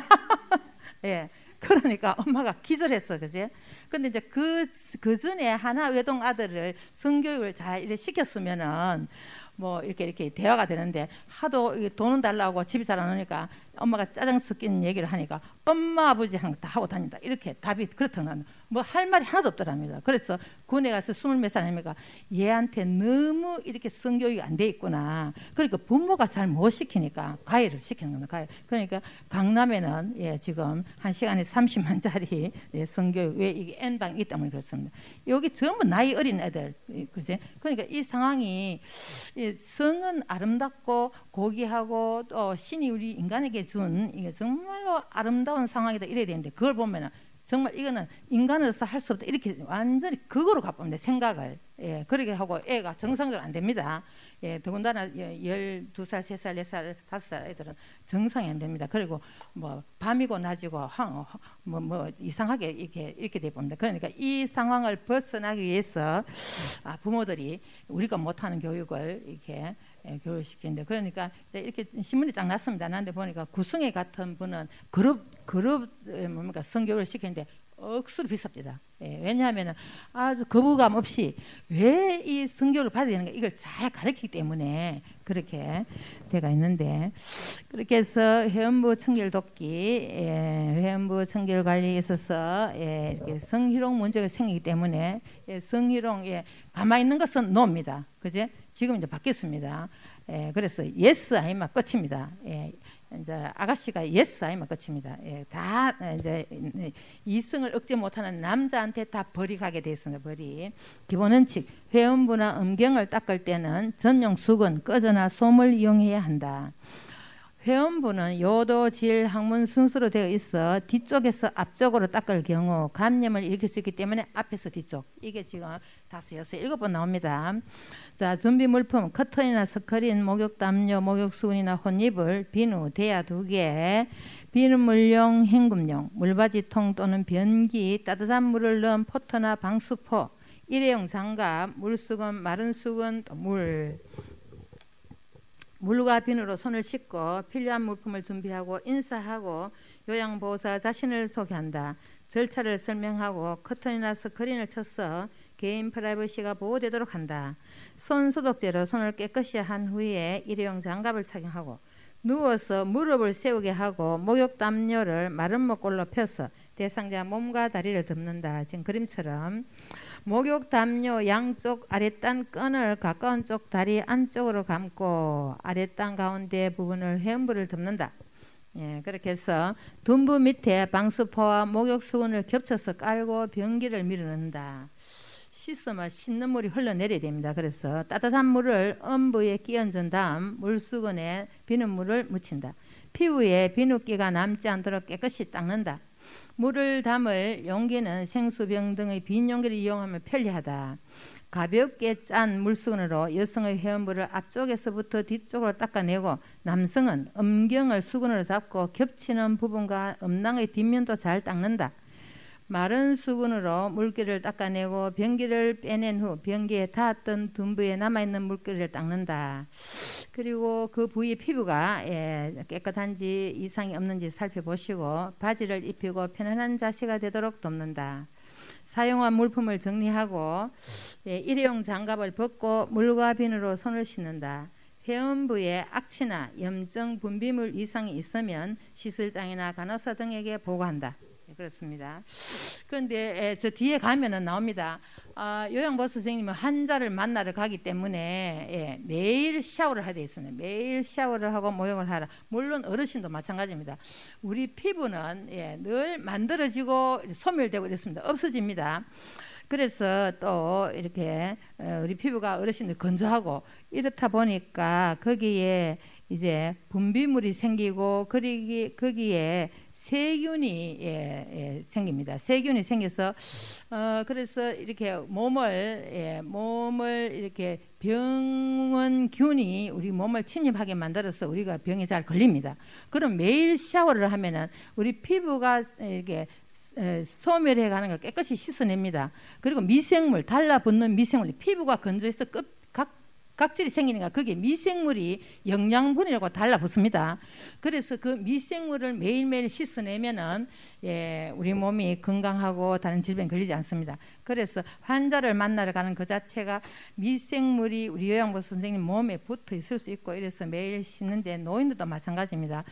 예. 그러니까 엄마가 기절했어, 그지? 근데 이제 그, 그 전에 하나 외동 아들을 성교육을 잘 이렇게 시켰으면은 뭐 이렇게 이렇게 대화가 되는데 하도 돈은 달라고 집이 잘 안 오니까 엄마가 짜증 섞인 얘기를 하니까 엄마 아버지 하는 거 다 하고 다닌다 이렇게 답이 그렇다는 뭐 할 말이 하나도 없더랍니다. 그래서 군에 가서 스물 몇 살 아닙니까? 얘한테 너무 이렇게 성교육이 안 돼 있구나. 그러니까 부모가 잘 못 시키니까 가해를 시키는 겁니다. 가해. 그러니까 강남에는 예, 지금 한 시간에 삼십만짜리 예, 성교육 왜 이게 N방이 있기 때문에 그렇습니다. 여기 전부 나이 어린 애들 그지? 그러니까 이 상황이 이 성은 아름답고 고귀하고 또 신이 우리 인간에게 준 이게 정말로 아름다운 상황이다 이래야 되는데 그걸 보면은 정말 이거는 인간으로서 할 수 없다 이렇게 완전히 그거로 가봅니다. 생각을 예, 그렇게 하고 애가 정상적으로 안 됩니다. 예, 더군다나 열두 살, 세 살, 네 살, 다섯 살 애들은 정상이 안 됩니다. 그리고 뭐 밤이고 낮이고 황, 뭐, 뭐 이상하게 이렇게 이렇게 돼 봅니다. 그러니까 이 상황을 벗어나기 위해서 아, 부모들이 우리가 못하는 교육을 이렇게 예, 교육시키는데 그러니까 이렇게 신문이 쫙 났습니다. 난데 보니까 구승회 같은 분은 그룹 그룹 뭡니까 성교육을 시키는데 억수로 비쌉니다. 예, 왜냐하면 아주 거부감 없이 왜 이 성교육을 받아야 되는가 이걸 잘 가르치기 때문에 그렇게 돼가 있는데 그렇게 해서 회원부 청결 돕기, 예, 회원부 청결 관리에 있어서 예, 이렇게 성희롱 문제가 생기기 때문에 예, 성희롱 예, 가만히 있는 것은 노입니다. 그제? 지금 이제 바뀌었습니다. 예, 그래서 예스 아니면 끝입니다. 예, 이제 아가씨가 예스 아니면 끝입니다. 예, 다 이제 이성을 억제 못하는 남자한테 다 벌이 가게 돼 있습니다. 벌이. 기본 원칙 회원부나 음경을 닦을 때는 전용 수건, 꺼져나 솜을 이용해야 한다. 회음부는 요도, 질, 항문 순서로 되어 있어 뒤쪽에서 앞쪽으로 닦을 경우 감염을 일으킬 수 있기 때문에 앞에서 뒤쪽. 이게 지금 다섯, 여섯, 일곱 번 나옵니다. 자, 준비 물품 커튼이나 스크린, 목욕 담요, 목욕 수건이나 혼이불, 비누, 대야 두 개, 비눗물용, 헹굼용, 물바지통 또는 변기, 따뜻한 물을 넣은 포트나 방수포, 일회용 장갑, 물수건, 마른 수건, 또 물. 물과 비누로 손을 씻고 필요한 물품을 준비하고 인사하고 요양보호사 자신을 소개한다. 절차를 설명하고 커튼이나 스크린을 쳐서 개인 프라이버시가 보호되도록 한다. 손 소독제로 손을 깨끗이 한 후에 일회용 장갑을 착용하고 누워서 무릎을 세우게 하고 목욕 담요를 마른 목골로 펴서 대상자 몸과 다리를 덮는다. 지금 그림처럼 목욕 담요 양쪽 아랫단 끈을 가까운 쪽 다리 안쪽으로 감고 아랫단 가운데 부분을 회음부를 덮는다. 예, 그렇게 해서 둔부 밑에 방수포와 목욕 수건을 겹쳐서 깔고 변기를 밀어넣는다. 씻으면 씻는 물이 흘러내려야 됩니다. 그래서 따뜻한 물을 음부에 끼얹은 다음 물수건에 비눗물을 묻힌다. 피부에 비누기가 남지 않도록 깨끗이 닦는다. 물을 담을 용기는 생수병 등의 빈 용기를 이용하면 편리하다. 가볍게 짠 물수건으로 여성의 회음부를 앞쪽에서부터 뒤쪽으로 닦아내고 남성은 음경을 수건으로 잡고 겹치는 부분과 음낭의 뒷면도 잘 닦는다. 마른 수건으로 물기를 닦아내고 변기를 빼낸 후 변기에 닿았던 둔부에 남아있는 물기를 닦는다. 그리고 그 부위 피부가 예, 깨끗한지 이상이 없는지 살펴보시고 바지를 입히고 편안한 자세가 되도록 돕는다. 사용한 물품을 정리하고 예, 일회용 장갑을 벗고 물과 비누로 손을 씻는다. 회음부에 악취나 염증, 분비물 이상이 있으면 시술장이나 간호사 등에게 보고한다. 그렇습니다. 그런데 저 뒤에 가면은 나옵니다. 아, 요양보호사 선생님은 환자를 만나러 가기 때문에 예, 매일 샤워를 하게 되어 있습니다. 매일 샤워를 하고 목욕을 하라. 물론 어르신도 마찬가지입니다. 우리 피부는 예, 늘 만들어지고 소멸되고 이렇습니다. 없어집니다. 그래서 또 이렇게 우리 피부가 어르신들 건조하고 이렇다 보니까 거기에 이제 분비물이 생기고 거기, 거기에 세균이 예, 예, 생깁니다. 세균이 생겨서 어, 그래서 이렇게 몸을 예, 몸을 이렇게 병원균이 우리 몸을 침입하게 만들어서 우리가 병에 잘 걸립니다. 그럼 매일 샤워를 하면은 우리 피부가 이렇게 소멸해 가는 걸 깨끗이 씻어냅니다. 그리고 미생물, 달라붙는 미생물, 피부가 건조해서 끝 각질이 생기니까 그게 미생물이 영양분이라고 달라붙습니다. 그래서 그 미생물을 매일매일 씻어내면은 예, 우리 몸이 건강하고 다른 질병에 걸리지 않습니다. 그래서 환자를 만나러 가는 그 자체가 미생물이 우리 요양보호사 선생님 몸에 붙어 있을 수 있고 이래서 매일 씻는데 노인들도 마찬가지입니다.